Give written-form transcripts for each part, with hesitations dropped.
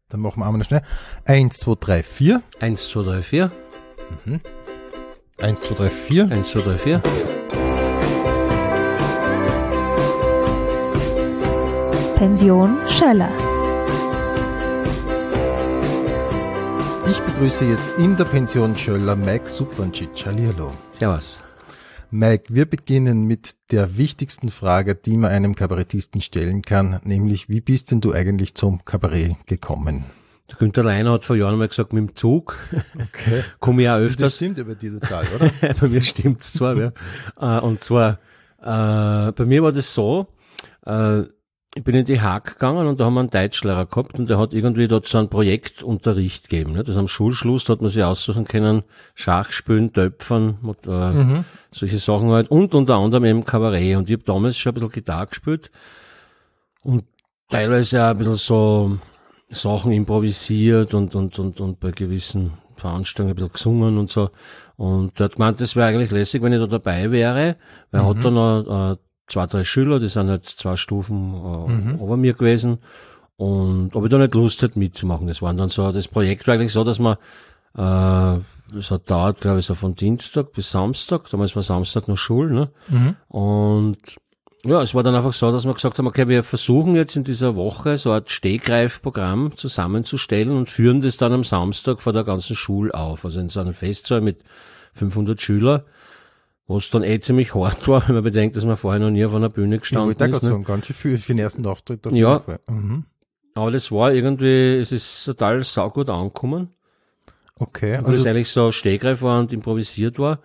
Dann machen wir einmal noch schnell. 1, 2, 3, 4. 1, 2, 3, 4. 1, 2, 3, 4. 1, 2, 3, 4. Pension Schöller. Ich begrüße jetzt in der Pension Schöller Mike Supancic. Hallihallo. Servus. Mike, wir beginnen mit der wichtigsten Frage, die man einem Kabarettisten stellen kann, nämlich, wie bist denn du eigentlich zum Kabarett gekommen? Der Günther Leiner hat vor Jahren mal gesagt, mit dem Zug. Okay. Komme ich auch öfters. Das stimmt ja bei dir total, oder? Bei mir stimmt's zwar, ja. Und zwar, bei mir war das so, ich bin in die Haag gegangen und da haben wir einen Deutschlehrer gehabt und der hat irgendwie dort so einen Projektunterricht gegeben. Ne? Das am Schulschluss, da hat man sich aussuchen können, Schach spielen, Töpfern, solche Sachen halt und unter anderem eben Kabarett. Und ich habe damals schon ein bisschen Gitarre gespielt und teilweise auch ein bisschen so Sachen improvisiert und bei gewissen Veranstaltungen ein bisschen gesungen und so. Und der hat gemeint, das wäre eigentlich lässig, wenn ich da dabei wäre, weil er hat da noch 2, 3 Schüler, die sind halt 2 Stufen über mir gewesen. Und ob ich da nicht Lust hätte mitzumachen. Das waren dann so, das Projekt war eigentlich so, dass man, das hat dauert, glaube ich, so von Dienstag bis Samstag. Damals war Samstag noch Schule, ne? Und ja, es war dann einfach so, dass wir gesagt haben, okay, wir versuchen jetzt in dieser Woche so ein Stehgreifprogramm zusammenzustellen und führen das dann am Samstag vor der ganzen Schule auf. Also in so einem Festsaal mit 500 Schülern. Was dann ziemlich hart war, wenn man bedenkt, dass man vorher noch nie auf einer Bühne gestanden ist. Ich wollte sagen, ganz schön viel für den ersten Auftritt auf jeden Fall. Aber das war irgendwie, es ist total saugut angekommen. Okay. Weil es eigentlich so Stehgreif war und improvisiert war.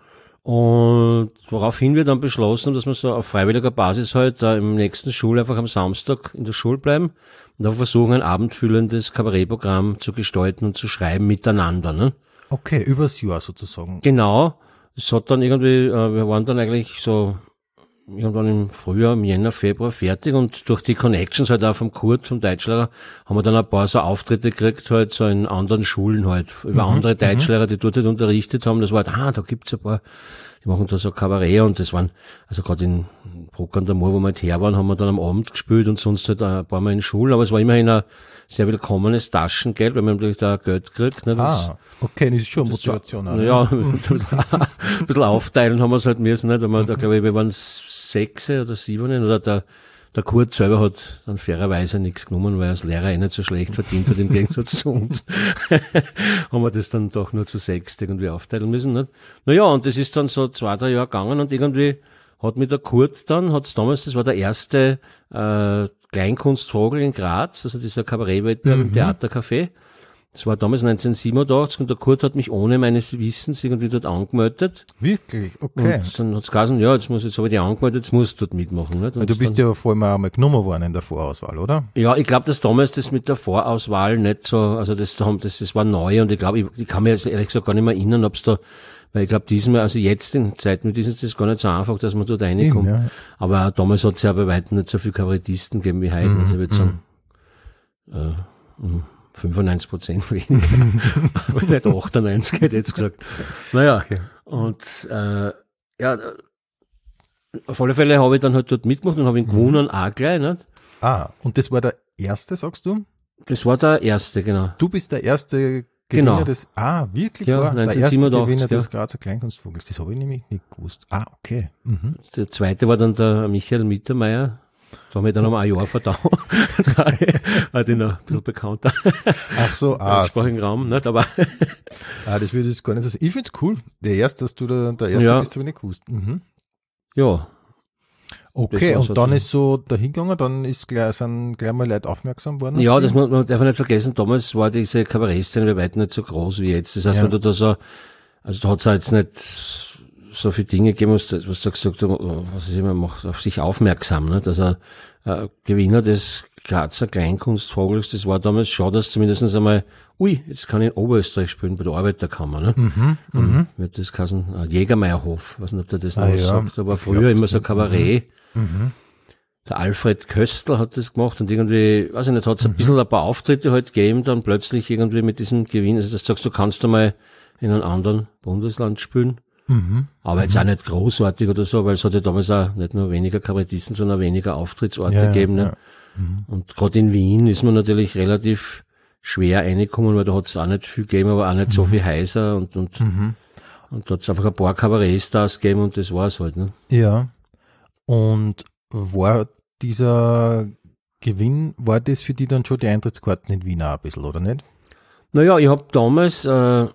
Und woraufhin wir dann beschlossen haben, dass wir so auf freiwilliger Basis halt da im nächsten Schul einfach am Samstag in der Schule bleiben und dann versuchen, ein abendfüllendes Kabarettprogramm zu gestalten und zu schreiben miteinander, ne? Okay, übers Jahr sozusagen. Genau. Es hat dann irgendwie, wir waren dann eigentlich so irgendwann im Frühjahr, im Jänner, Februar fertig und durch die Connections halt auch vom Kurt, vom Deutschlehrer, haben wir dann ein paar so Auftritte gekriegt halt so in anderen Schulen halt, über andere Deutschlehrer, die dort halt unterrichtet haben. Das war halt, da gibt's ein paar, die machen da so Kabarett und das waren, also gerade in Bruck an der Mur, wo wir halt her waren, haben wir dann am Abend gespielt und sonst halt ein paar Mal in Schule, aber es war immerhin ein sehr willkommenes Taschengeld, weil man natürlich da Geld kriegt. Ne? Okay, das ist schon Motivation. Ja, ein bisschen aufteilen haben wir es halt müssen, nicht? Weil wir da, glaube ich, wir waren 6 oder 7 oder der Kurt selber hat dann fairerweise nichts genommen, weil er als Lehrer nicht so schlecht verdient hat, im Gegensatz zu uns. Haben wir das dann doch nur zu 6 irgendwie aufteilen müssen, nicht? Naja, und das ist dann so 2, 3 Jahre gegangen und irgendwie hat mir der Kurt dann, das war der erste Kleinkunstvogel in Graz, also dieser Kabarettwettbewerb im Theatercafé. Das war damals 1987 und der Kurt hat mich ohne meines Wissens irgendwie dort angemeldet. Wirklich? Okay. Und dann hat's geheißen, ja, jetzt habe ich dich angemeldet, jetzt musst du dort mitmachen. Nicht? Weil du bist ja vor allem auch einmal genommen worden in der Vorauswahl, oder? Ja, ich glaube, dass damals das mit der Vorauswahl nicht so, also das war neu und ich glaube, ich kann mir jetzt ehrlich gesagt gar nicht mehr erinnern, ob's da, weil ich glaube, diesmal, also jetzt in Zeiten mit diesem ist das gar nicht so einfach, dass man dort reinkommt. Ja. Aber damals hat's ja bei weitem nicht so viele Kabarettisten gegeben wie heute. Also ich würde sagen, 95% weniger. Aber nicht 98, hätte ich jetzt gesagt. Naja, okay. Und ja, auf alle Fälle habe ich dann halt dort mitgemacht und habe ihn gewonnen auch gleich. Nicht? Und das war der erste, sagst du? Das war der erste, genau. Du bist der erste Gewinner des, wirklich ja, war 1987, der erste Gewinner des ja. Grazer Kleinkunstvogels. Das habe ich nämlich nicht gewusst. Okay. Der zweite war dann der Michael Mittermeier. Da haben wir dann nochmal ein Jahr verdaut. War den noch ein bisschen bekannter. Ach so, im deutschsprachigen Raum, nicht? Aber das würde ich gar nicht so sagen. Ich find's cool. Der erste, dass du der Erste bist, habe ich nicht gewusst. Ja. Okay, und dann ist so dahingegangen, dann sind gleich mal Leute aufmerksam worden. Ja, das man darf nicht vergessen, damals war diese Kabarettszene bei weitem nicht so groß wie jetzt. Das heißt, wenn du da so, also da hat's jetzt nicht so viele Dinge gegeben, was du gesagt hast, was ist immer, macht auf sich aufmerksam, ne? Dass er Gewinner des Grazer Kleinkunstvogels, das war damals schon, dass zumindest einmal, jetzt kann ich in Oberösterreich spielen, bei der Arbeiterkammer, ne? Wird das geheißen, Jägermeierhof, weiß nicht, ob der das noch sagt, aber früher immer so Kabarett. Der Alfred Köstler hat das gemacht und irgendwie, weiß ich nicht, hat es ein paar Auftritte halt gegeben, dann plötzlich irgendwie mit diesem Gewinn, also das sagst du, kannst einmal in einem anderen Bundesland spielen. Aber jetzt auch nicht großartig oder so, weil es hat ja damals auch nicht nur weniger Kabarettisten, sondern weniger Auftrittsorte gegeben. Ne? Und gerade in Wien ist man natürlich relativ schwer reingekommen, weil da hat es auch nicht viel gegeben, aber auch nicht so viel Häuser und da hat es einfach ein paar Kabarettstars gegeben und das war's halt, ne? Ja. Und war dieser Gewinn, war das für die dann schon die Eintrittskarten in Wien auch ein bisschen, oder nicht? Naja, ich habe damals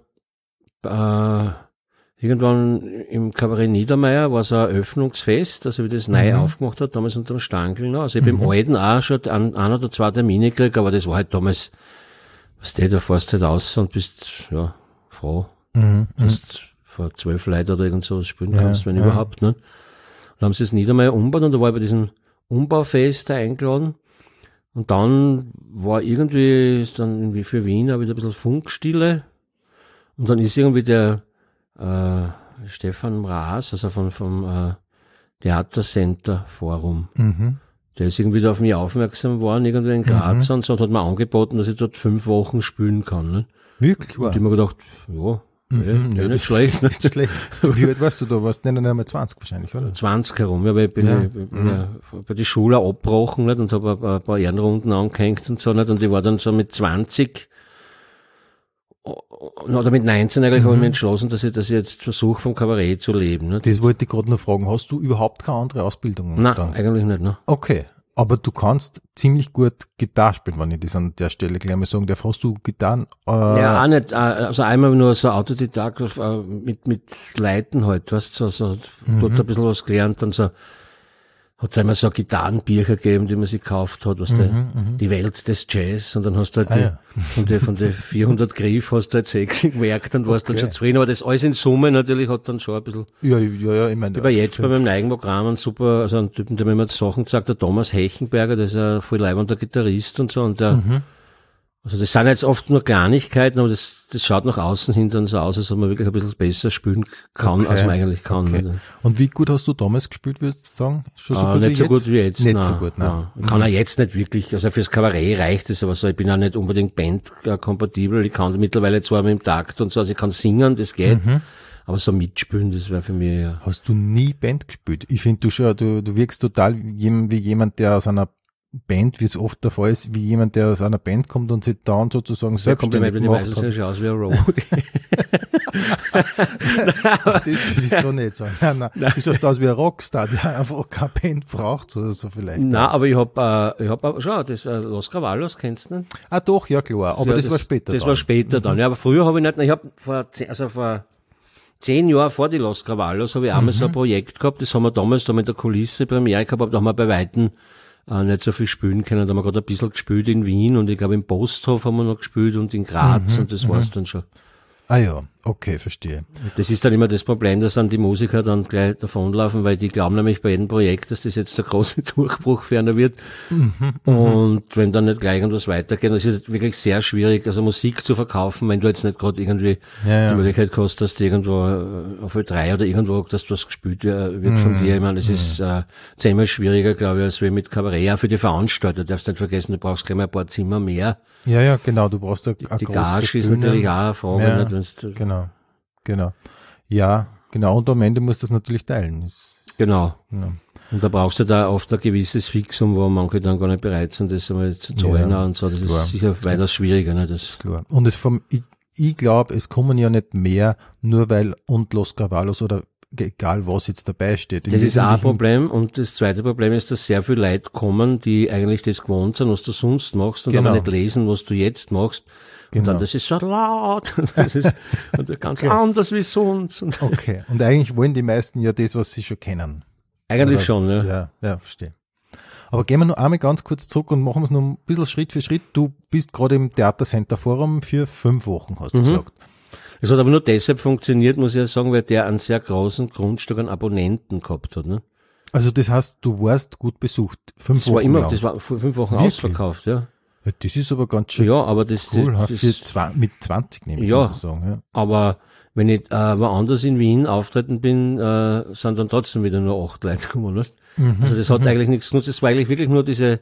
irgendwann im Kabarett Niedermeyer war so ein Eröffnungsfest, also wie das neu aufgemacht hat, damals unter dem Stangl noch. Also ich habe im Alten auch schon ein oder zwei Termine gekriegt, aber das war halt damals, da fährst halt raus und bist, ja, froh, dass du vor 12 Leuten oder irgend so spielen kannst, wenn überhaupt, ne? Dann haben sie das Niedermeyer umgebaut und da war ich bei diesem Umbaufest da eingeladen. Und dann war irgendwie, ist dann irgendwie für Wien auch wieder ein bisschen Funkstille. Und dann ist irgendwie der Stefan Mraz, also vom Theatercenter Forum, der ist irgendwie da auf mich aufmerksam geworden, irgendwie in Graz und so, und hat mir angeboten, dass ich dort 5 Wochen spielen kann. Ne? Wirklich? Und ich hab mir gedacht, ja, nicht schlecht. Nicht schlecht. Wie alt warst du da? Warst du nicht einmal 20 wahrscheinlich, oder? 20 herum, ja, weil ich bin bei die Schule auch abgebrochen nicht, und habe ein paar Ehrenrunden angehängt und so nicht, und ich war dann so mit 20 oder mit 19 eigentlich habe ich mich entschlossen, dass ich jetzt versuche, vom Kabarett zu leben. Nicht? Das wollte ich gerade noch fragen. Hast du überhaupt keine andere Ausbildung? Nein, eigentlich nicht. Ne? Okay. Aber du kannst ziemlich gut Gitarre spielen, wenn ich das an der Stelle gleich mal sagen darf. Hast du Gitarren? Ja, auch nicht. Also einmal nur so Autodidakt mit Leiten halt, weißt du, so dort ein bisschen was gelernt, dann so hat es einmal so Gitarrenbücher gegeben, die man sich gekauft hat, was die Welt des Jazz, und dann hast du halt von den 400 Griff hast du halt 6 gemerkt und warst dann schon zufrieden, aber das alles in Summe natürlich hat dann schon ein bisschen. Ja, ich meine. Ich war jetzt bei meinem neuen Programm ein super, also ein Typen, der mir immer Sachen sagt, der Thomas Hechenberger, der ist ein voll leibender Gitarrist und so, und der, also das sind jetzt oft nur Kleinigkeiten, aber das schaut nach außen hin dann so aus, als ob man wirklich ein bisschen besser spielen kann, als man eigentlich kann. Okay. Und wie gut hast du damals gespielt, würdest du sagen? Schon so gut nicht wie so jetzt? gut wie jetzt. Nicht nein, so gut, nein. Ich kann auch jetzt nicht wirklich, also fürs Kabarett reicht es, aber so, ich bin auch nicht unbedingt bandkompatibel, ich kann mittlerweile zwar mit dem Takt und so, also ich kann singen, das geht, aber so mitspielen, das wäre für mich, ja. Hast du nie Band gespielt? Ich finde, du wirkst total wie jemand, der aus einer Band, wie es oft der Fall ist, wie jemand, der aus einer Band kommt und sich dann sozusagen selbstständig gemacht hat. Die schon aus wie ein Roadie. Das würde ich so nicht sagen. Nein. Du schaust aus wie ein Rockstar, der einfach keine Band braucht oder so vielleicht. Nein, aber ich hab schon, das Los Cavalos, kennst du nicht? Ah doch, ja klar, aber ja, das war später Das dann. war später dann, ja, aber früher habe ich nicht, ich habe vor 10 Jahren vor die Los Cavalos habe ich einmal so ein Projekt gehabt, das haben wir damals da mit der Kulisse Premiere gehabt, aber da haben wir bei Weitem nicht so viel spielen können. Da haben wir gerade ein bisschen gespielt in Wien und ich glaube im Posthof haben wir noch gespielt und in Graz und das war's dann schon. Ah ja, okay, verstehe. Das ist dann immer das Problem, dass dann die Musiker dann gleich davonlaufen, weil die glauben nämlich bei jedem Projekt, dass das jetzt der große Durchbruch ferner wird. Und wenn dann nicht gleich irgendwas weitergeht, das ist wirklich sehr schwierig, also Musik zu verkaufen, wenn du jetzt nicht gerade irgendwie die Möglichkeit hast, dass du irgendwo auf Ö3 oder irgendwo, dass was gespielt wird von dir. Ich meine, das ist zehnmal schwieriger, glaube ich, als wir mit Kabarett. Auch für die Veranstalter, du darfst nicht vergessen, du brauchst gleich mal ein paar Zimmer mehr. Ja, genau, du brauchst die Gage ist natürlich auch eine Frage. Ja, nicht, genau. Ja, genau, und am Ende musst du das natürlich teilen. Genau. Und da brauchst du da oft ein gewisses Fixum, wo manche dann gar nicht bereit sind, das einmal zu zahlen und so. Das ist sicher weitaus schwieriger. Ne? Das ist klar. Und ich glaube, es kommen ja nicht mehr, nur weil und Los Cavalos oder egal was jetzt dabei steht. Das ist auch ein Problem, und das zweite Problem ist, dass sehr viele Leute kommen, die eigentlich das gewohnt sind, was du sonst machst, und aber nicht lesen, was du jetzt machst. Und dann, das ist so laut, das ist ganz anders wie sonst. Okay, und eigentlich wollen die meisten ja das, was sie schon kennen. Eigentlich schon, ja. Ja, verstehe. Aber gehen wir noch einmal ganz kurz zurück und machen wir es noch ein bisschen Schritt für Schritt. Du bist gerade im Theatercenter Forum für 5 Wochen, hast du gesagt. Es hat aber nur deshalb funktioniert, muss ich ja sagen, weil der einen sehr großen Grundstück an Abonnenten gehabt hat. Ne? Also das heißt, du warst gut besucht. 5 Wochen lang. Das war 5 Wochen ausverkauft, ja. Ja, das ist aber ganz schön aber das, cool. das mit 20 nehme ich, muss ich sagen. Ja. Aber wenn ich woanders in Wien auftreten bin, sind dann trotzdem wieder nur 8 Leute gekommen. Weißt? Also das hat eigentlich nichts genutzt. Es war eigentlich wirklich nur diese,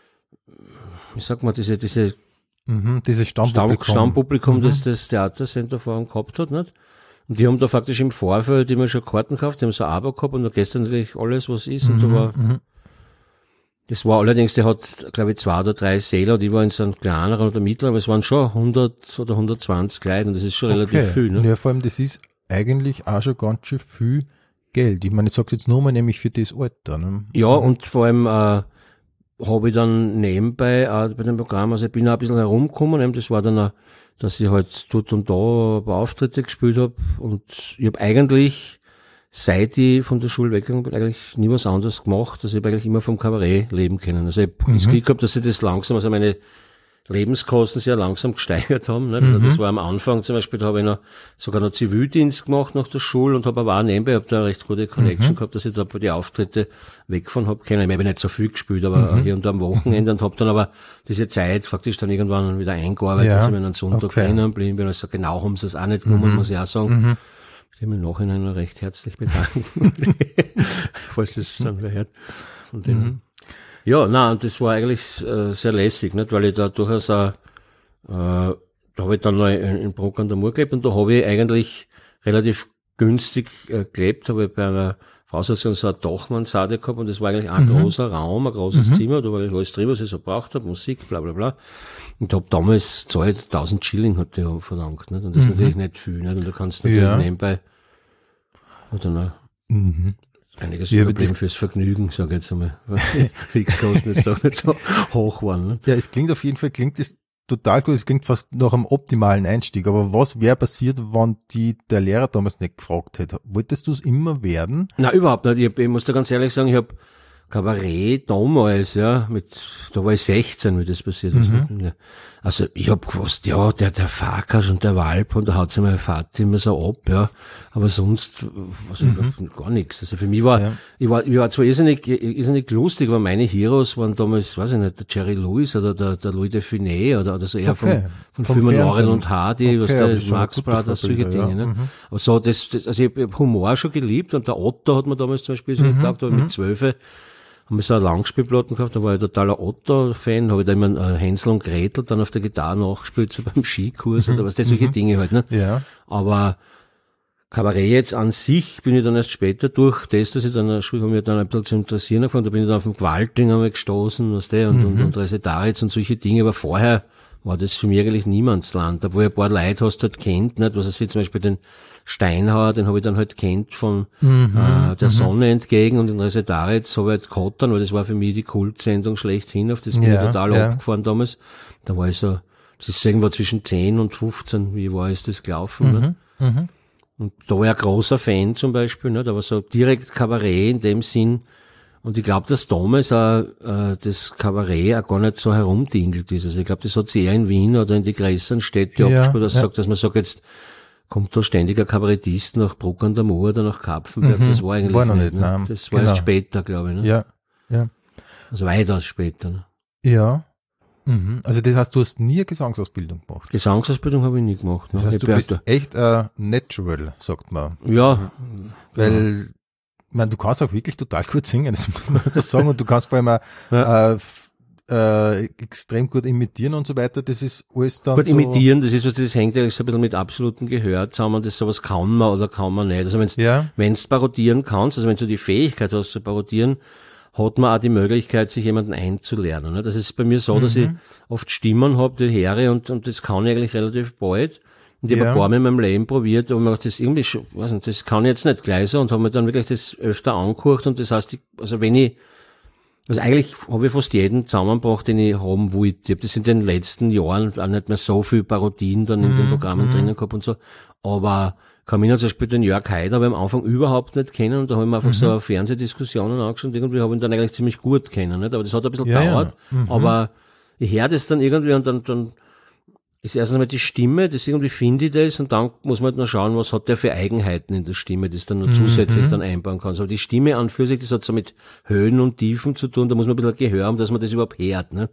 wie sagt man, diese dieses Stammpublikum, das das Theatercenter Forum gehabt hat, nicht? Und die haben da faktisch im Vorfeld immer schon Karten gekauft, die haben so ein Abo gehabt und da gestern natürlich alles, was ist, und da war, Das war allerdings, der hat, glaube ich, 2 oder 3 Säle, die waren in so einem kleineren oder mittleren, aber es waren schon 100 oder 120 Leute und das ist schon relativ viel. Ne? Ja, vor allem, das ist eigentlich auch schon ganz schön viel Geld. Ich meine, ich sag's jetzt nur mal, nämlich für das Alter. Ne? Ja, und vor allem habe ich dann nebenbei bei dem Programm, also ich bin auch ein bisschen herumgekommen, eben, das war dann auch, dass ich halt dort und da ein paar Auftritte gespielt habe und ich habe eigentlich, seit ich von der Schule weggegangen bin, eigentlich nie was anderes gemacht, also ich habe eigentlich immer vom Kabarett leben können. Also ich habe das Glück gehabt, dass ich das langsam, also meine Lebenskosten sehr langsam gesteigert haben. Ne? Also das war am Anfang zum Beispiel, da habe ich sogar noch Zivildienst gemacht nach der Schule und habe aber auch nebenbei, habe da eine recht gute Connection gehabt, dass ich da bei die Auftritte wegfahren habe können. Ich habe nicht so viel gespielt, aber hier und da am Wochenende und habe dann aber diese Zeit faktisch dann irgendwann wieder eingearbeitet, dass ich mir einen Sonntag drinnen blieben bin. Also genau haben sie es auch nicht genommen, muss ich auch sagen. Ich will mich im Nachhinein noch recht herzlich bedanken, falls es dann wer hört. Von denen. Ja, nein, und das war eigentlich sehr lässig, nicht, weil ich da durchaus auch, da habe ich dann noch in Bruck an der Mur gelebt und da habe ich eigentlich relativ günstig gelebt, habe ich bei einer Voraussetzung so eine Dachmansarde gehabt und das war eigentlich ein großer Raum, ein großes Zimmer, da war ich alles drin, was ich so braucht habe, Musik, bla bla bla. Und habe damals 1000 Schilling hat die verlangt, nicht? Und das ist natürlich nicht viel, nicht? Und da kannst du natürlich nebenbei oder noch einiges überblieben fürs Vergnügen, sag ich jetzt einmal. Fixkosten jetzt doch nicht so hoch waren. Ne? Ja, es klingt auf jeden Fall, klingt das total gut, es klingt fast nach einem optimalen Einstieg, aber was wäre passiert, wenn der Lehrer damals nicht gefragt hätte? Wolltest du es immer werden? Na, überhaupt nicht. Ich muss da ganz ehrlich sagen, ich habe Kabarett damals, ja, da war ich 16, wie das passiert ist. Ne? Also, ich hab gewusst, ja, der Farkas und der Walp und da haut sich mein Vater immer so ab, ja. Aber sonst, gar nichts. Also für mich war, ich war zwar irrsinnig lustig, aber meine Heroes waren damals, weiß ich nicht, der Jerry Lewis oder der Louis de Funès oder so eher von Filmen Laurel und Hardy, was der Marx Brothers, solche Dinge, ne? Aber so, also ich hab Humor schon geliebt und der Otto hat mir damals zum Beispiel so gedacht, aber mit 12 haben wir so eine Langspielplatten gekauft, da war ich totaler Otto-Fan, habe ich da immer Hänsel und Gretel dann auf der Gitarre nachgespielt, so beim Skikurs oder was, das solche Dinge halt, ne? Ja. Aber Kabarett jetzt an sich bin ich dann erst später durch das, dass ich dann in der Schule, habe mich dann ein bisschen zu interessieren angefangen, da bin ich dann auf den Gewalting einmal gestoßen, was der, und Resetaritz und solche Dinge, aber vorher war das für mich eigentlich Niemandsland, obwohl ein paar Leute hast du halt kennt, nicht, was ich zum Beispiel den Steinhauer, den habe ich dann halt kennt von der Sonne entgegen und den Resetaritz habe ich halt Kottern, weil das war für mich die Kultsendung schlechthin, auf das bin ich total abgefahren damals. Da war ich so, das ist irgendwo zwischen 10 und 15, wie war ist das gelaufen, ne? Und da war ich ein großer Fan zum Beispiel, ne? Da war so direkt Kabarett in dem Sinn. Und ich glaube, dass damals auch das Kabarett auch gar nicht so herumdingelt ist. Also ich glaube, das hat sich eher in Wien oder in die größeren Städte abgespielt, dass man sagt, jetzt kommt da ständig ein Kabarettist nach Bruck an der Mur oder nach Kapfenberg. Das war eigentlich nicht, ne? Nein. Das war erst später, glaube ich. Ne? Ja. Also weitaus später. Ne? Ja. Also das heißt, du hast nie eine Gesangsausbildung gemacht? Gesangsausbildung habe ich nie gemacht. Das heißt, du bist echt natural, sagt man. Ja. Weil, ich meine, du kannst auch wirklich total gut singen, das muss man so sagen. Und du kannst vor allem auch extrem gut imitieren und so weiter. Das ist alles dann gut so imitieren, das hängt ja so ein bisschen mit absolutem Gehör zusammen. Das sowas kann man oder kann man nicht. Also wenn's parodieren kannst, also wenn du die Fähigkeit hast zu parodieren, hat man auch die Möglichkeit, sich jemanden einzulernen. Das ist bei mir so, dass ich oft Stimmen habe, die höre und das kann ich eigentlich relativ bald. Und ich habe ein paar Mal in meinem Leben probiert, und mir das irgendwie schon, weiß nicht, das kann ich jetzt nicht gleich so, und habe mir dann wirklich das öfter angehört, und das heißt, also eigentlich habe ich fast jeden zusammengebracht, den ich haben wollte. Ich habe das in den letzten Jahren auch nicht mehr so viel Parodien dann in den Programmen drinnen gehabt und so, aber kann mich noch zum Beispiel den Jörg Haider aber am Anfang überhaupt nicht kennen, und da habe ich mir einfach so Fernsehdiskussionen angeschaut und irgendwie habe ich ihn dann eigentlich ziemlich gut kennen, nicht? Aber das hat ein bisschen gedauert, aber ich höre das dann irgendwie und dann ist erstens mal die Stimme, das irgendwie finde ich das, und dann muss man halt noch schauen, was hat der für Eigenheiten in der Stimme, das dann noch zusätzlich dann einbauen kann. Aber die Stimme an für sich, das hat so mit Höhen und Tiefen zu tun, da muss man ein bisschen Gehör haben, dass man das überhaupt hört, ne?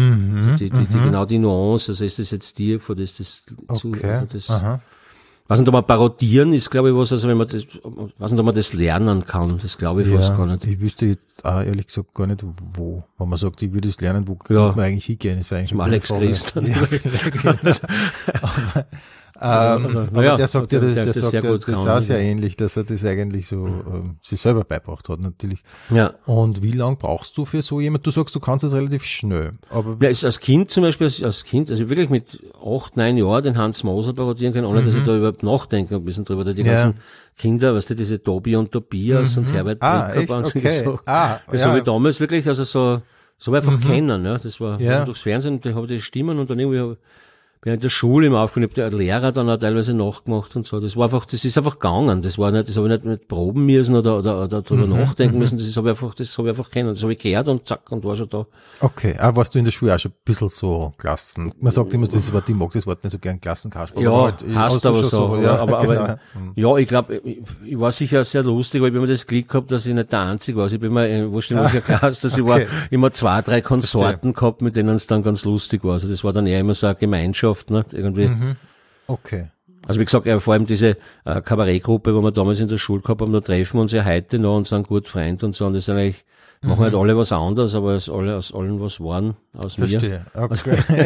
Genau die Nuance, also ist das jetzt dir, vor das weiß nicht, ob man parodieren ist, glaube ich, was, also wenn man das, weiß nicht, ob man das lernen kann, das glaube ich fast gar nicht. Ich wüsste jetzt auch ehrlich gesagt gar nicht, wo, wenn man sagt, ich würde es lernen, wo kann man eigentlich hingehen, ist eigentlich Alex Christ. Aber der sagt ja, das ist auch sehr ähnlich, dass er das eigentlich so sich selber beibracht hat, natürlich. Ja. Und wie lange brauchst du für so jemand? Du sagst, du kannst das relativ schnell. Aber ja, als Kind zum Beispiel, also wirklich mit 8, 9 Jahren den Hans Moser parodieren können, ohne dass ich da überhaupt nachdenke ein bisschen drüber. Die ganzen Kinder, weißt du, diese Tobi und Tobias und Herbert Brickerb und so. Das habe ich damals wirklich, also so einfach kennen, ja. Das war durchs Fernsehen, da habe ich die Stimmen und dann irgendwie bin in der Schule immer aufgenommen, ich habe der Lehrer dann auch teilweise nachgemacht und so. Das ist einfach gegangen. Das habe ich nicht proben müssen oder drüber nachdenken müssen. Das habe ich einfach kennen. Das habe ich gehört und zack und war schon da. Okay, aber warst du in der Schule auch schon ein bisschen so Klassen? Man sagt immer, das Wort, ich mag das Wort nicht so gern, Klassenkasper. Ja, passt aber so. Aber ja, ich glaube, ich war sicher sehr lustig, weil ich immer das Glück gehabt, dass ich nicht der Einzige war. Also ich bin mal in welcher Klasse, dass ich war immer 2, 3 Konsorten gehabt, mit denen es dann ganz lustig war. Also das war dann eher immer so eine Gemeinschaft. Nicht? Irgendwie. Okay. Also wie gesagt, vor allem diese Kabarettgruppe, wo wir damals in der Schule gehabt haben, da treffen wir uns ja heute noch und sind gut Freunde und so. Und das ist eigentlich, machen halt alle was anderes, aber aus allen was waren, aus Verstehe. mir. Okay.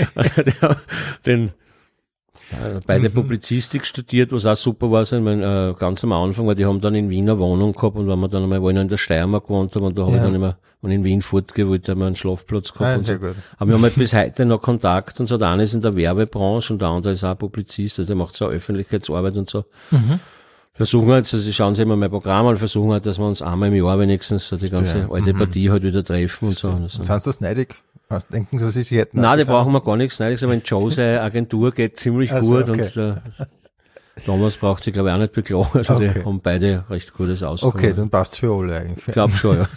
Also beide Publizistik studiert, was auch super war, so ganz am Anfang, weil die haben dann in Wien eine Wohnung gehabt und wenn wir dann einmal wo ich noch in der Steiermark gewohnt haben und da habe ich dann immer, wenn ich in Wien fortgehe, wollte ich mal einen Schlafplatz gehabt und so. Gut. Aber wir haben halt bis heute noch Kontakt und so. Der eine ist in der Werbebranche und der andere ist auch Publizist, also der macht so Öffentlichkeitsarbeit und so. Versuchen halt, also schauen Sie immer mein Programm an, versuchen halt, dass wir uns einmal im Jahr wenigstens so die ganze alte Partie halt wieder treffen und so. Und sind Sie das neidig? Was denken Sie, Sie hätten? Nein, die brauchen wir gar nichts neidig, aber wenn Joe seine Agentur geht ziemlich gut und Thomas braucht sich, glaube ich, auch nicht beklagen, also die haben beide recht gutes Auskommen. Okay, dann passt's für alle eigentlich. Ich glaube schon, ja.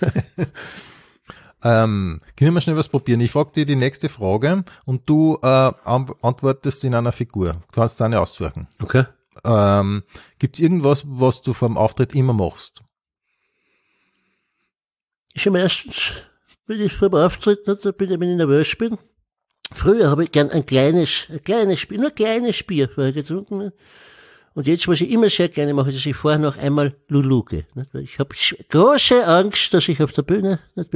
Können wir schnell was probieren? Ich frage dir die nächste Frage und du antwortest in einer Figur. Du kannst eine aussuchen. Okay. Gibt's irgendwas, was du vor dem Auftritt immer machst? Schon meistens, wenn ich vor dem Auftritt, wenn ich nervös bin. Früher habe ich gern ein kleines Bier, nur kleines Bier vorher getrunken. Ne? Und jetzt, was ich immer sehr gerne mache, ist, dass ich vorher noch einmal Luluge. Nicht? Weil ich habe große Angst, dass ich auf der Bühne, nicht,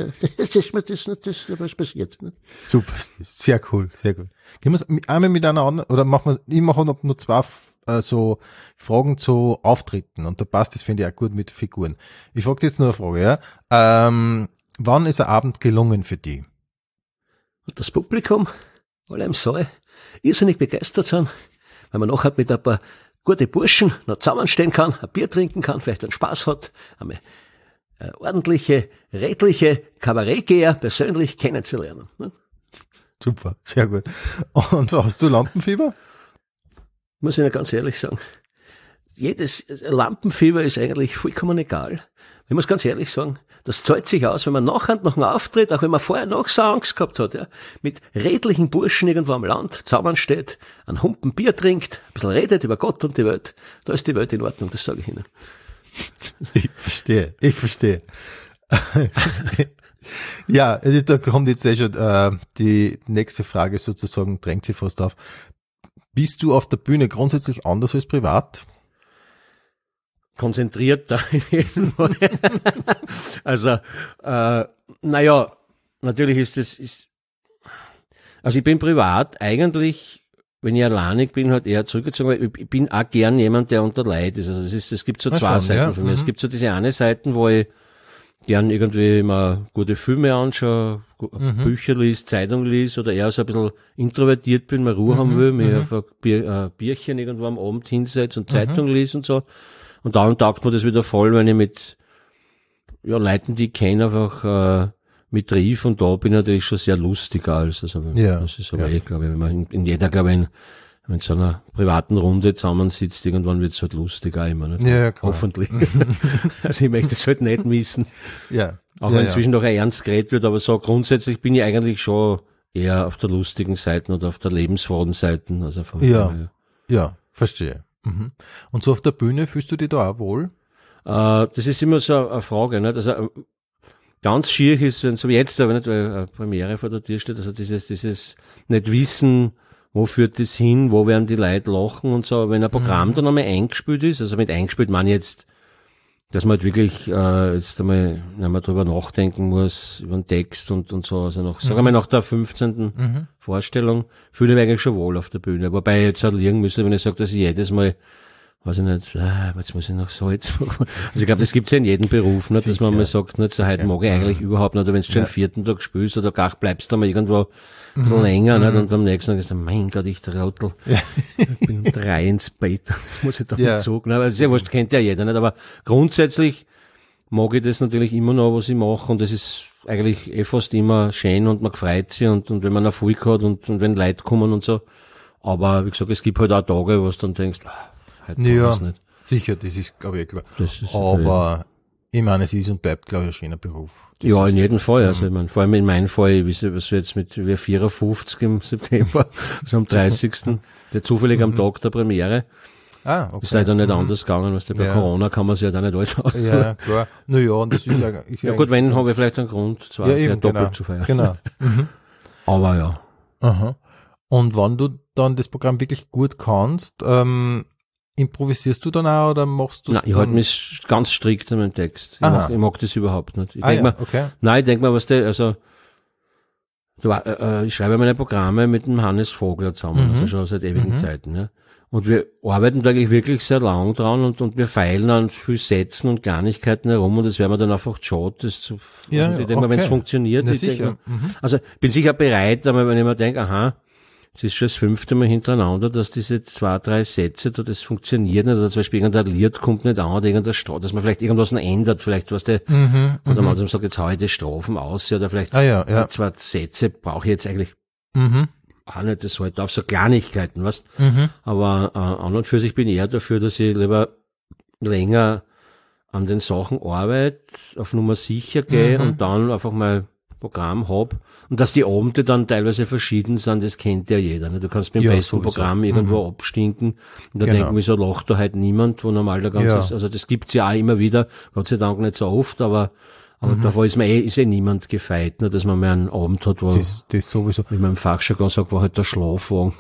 was passiert. Nicht? Super, sehr cool, sehr gut. Gehen wir einmal mit einer anderen, oder ich mache noch nur 2 so Fragen zu Auftritten und da passt das, finde ich, auch gut mit Figuren. Ich frage jetzt nur eine Frage, ja. Wann ist ein Abend gelungen für dich? Und das Publikum, alle im Saal, irrsinnig begeistert sind, weil man nachher mit ein paar gute Burschen noch zusammenstehen kann, ein Bier trinken kann, vielleicht einen Spaß hat, einmal ordentliche, redliche Kabarettgeher persönlich kennenzulernen. Ne? Super, sehr gut. Und hast du Lampenfieber? Muss ich Ihnen ganz ehrlich sagen. Jedes Lampenfieber ist eigentlich vollkommen egal. Ich muss ganz ehrlich sagen, das zahlt sich aus, wenn man nachher nach einem Auftritt, auch wenn man vorher noch so Angst gehabt hat, ja, mit redlichen Burschen irgendwo am Land zusammensteht, einen Humpen Bier trinkt, ein bisschen redet über Gott und die Welt, da ist die Welt in Ordnung, das sage ich Ihnen. Ich verstehe. Ja, da kommt jetzt schon die nächste Frage sozusagen, drängt sich fast auf. Bist du auf der Bühne grundsätzlich anders als privat? Konzentriert da in jedem Fall. Also, naja, natürlich also ich bin privat eigentlich, wenn ich alleinig bin, halt eher zurückgezogen, weil ich bin auch gern jemand, der unter Leid ist. Also es gibt so 2 Seiten für mich. Es gibt so diese eine Seite, wo ich gern irgendwie mal gute Filme anschaue, Bücher liest, Zeitung liest oder eher so ein bisschen introvertiert bin, mal Ruhe haben will, mir auf ein Bierchen irgendwo am Abend hinsetze und Zeitung lese und so. Und dann taugt mir das wieder voll, wenn ich mit Leuten, die ich kenne, einfach mit rief und da bin ich natürlich schon sehr lustig als. Also das ist aber glaube ich, wenn man in jeder, glaube ich, in so einer privaten Runde zusammensitzt, irgendwann wird's halt lustig auch immer. Nicht? Ja, klar. Hoffentlich. Also ich möchte es halt nicht missen. Ja. Auch wenn inzwischen noch ernst geredet wird, aber so grundsätzlich bin ich eigentlich schon eher auf der lustigen Seite oder auf der lebensfrohen Seite. Also ja, verstehe. Mhm. Und so auf der Bühne fühlst du dich da auch wohl? Das ist immer so eine Frage, nicht? Also ganz schier ist, wenn so wie jetzt, aber nicht, weil eine Premiere vor der Tür steht, also dieses nicht wissen, wo führt das hin, wo werden die Leute lachen und so. Wenn ein Programm dann einmal eingespielt ist, also mit eingespielt meine ich jetzt dass man halt wirklich jetzt einmal drüber nachdenken muss, über den Text und so. Also sagen wir mal nach der 15. Vorstellung fühle ich mich eigentlich schon wohl auf der Bühne. Wobei ich jetzt halt liegen müsste, wenn ich sage, dass ich jedes Mal, weiß ich nicht, jetzt muss ich noch Salz machen. Also ich glaube, das gibt's ja in jedem Beruf, nicht, dass man mal sagt, nicht, so heute mag ich eigentlich überhaupt nicht, oder wenn du schon den 4. Tag spielst oder gar bleibst du mal irgendwo ein bisschen länger, nicht, und am nächsten Tag ist dann, mein Gott, ich Trottel. Ich bin um 3 ins Bett, das muss ich doch nicht sagen. Aber das ist ja wurscht, kennt ja jeder, nicht, aber grundsätzlich mag ich das natürlich immer noch, was ich mache, und das ist eigentlich fast immer schön und man freut sich und wenn man Erfolg hat und wenn Leute kommen und so. Aber wie gesagt, es gibt halt auch Tage, wo du dann denkst, heute nicht. Sicher, das ist, glaube ich, klar. Das Aber ich meine, es ist und bleibt, glaube ich, ein schöner Beruf. Das ja, in jedem Fall. Also ich meine, vor allem in meinem Fall, was wir jetzt mit 54 im September, also am 30. der zufällig am Tag der Premiere. Okay. Ist leider nicht anders gegangen, was bei Corona kann man sich ja da nicht alles aus. Ja, klar. Naja, und das ist ja gut, wenn, habe ich vielleicht einen Grund, doppelt zu feiern. Genau. Aber ja. Aha. Und wenn du dann das Programm wirklich gut kannst, improvisierst du dann auch oder machst du? Nein, ich halte mich ganz strikt an meinem Text. Ich mag das überhaupt nicht. Ich denk mir, ich schreibe meine Programme mit dem Hannes Vogler zusammen, also schon seit ewigen Zeiten, ja. Und wir arbeiten da eigentlich wirklich sehr lang dran und wir feilen an viel Sätzen und Kleinigkeiten herum und das wäre mir dann einfach schade, das zu, ich denke mal, wenn es funktioniert, also bin sicher bereit, aber wenn ich mir denke, es ist schon das 5. Mal hintereinander, dass diese 2, 3 Sätze da, das funktioniert nicht, oder zum Beispiel irgendein Lied kommt nicht an, oder irgendein dass man vielleicht irgendwas noch ändert, vielleicht was der, oder man sagt, jetzt hau ich die Strophen aus, oder vielleicht 2 Sätze brauche ich jetzt eigentlich auch nicht, das halt auf so Kleinigkeiten, weißt? Aber an und für sich bin ich eher dafür, dass ich lieber länger an den Sachen arbeite, auf Nummer sicher gehe und dann einfach mal Programm hab und dass die Abende dann teilweise verschieden sind, das kennt ja jeder. Ne? Du kannst mit dem besten Programm irgendwo abstinken und da denken wir so, lacht da halt niemand, wo normal der ganze, also das gibt's ja auch immer wieder, Gott sei Dank nicht so oft, aber davor ist niemand gefeit, ne, dass man mal einen Abend hat, wo das sowieso, wie man im Fachjargon sagt, wo halt der Schlafwagen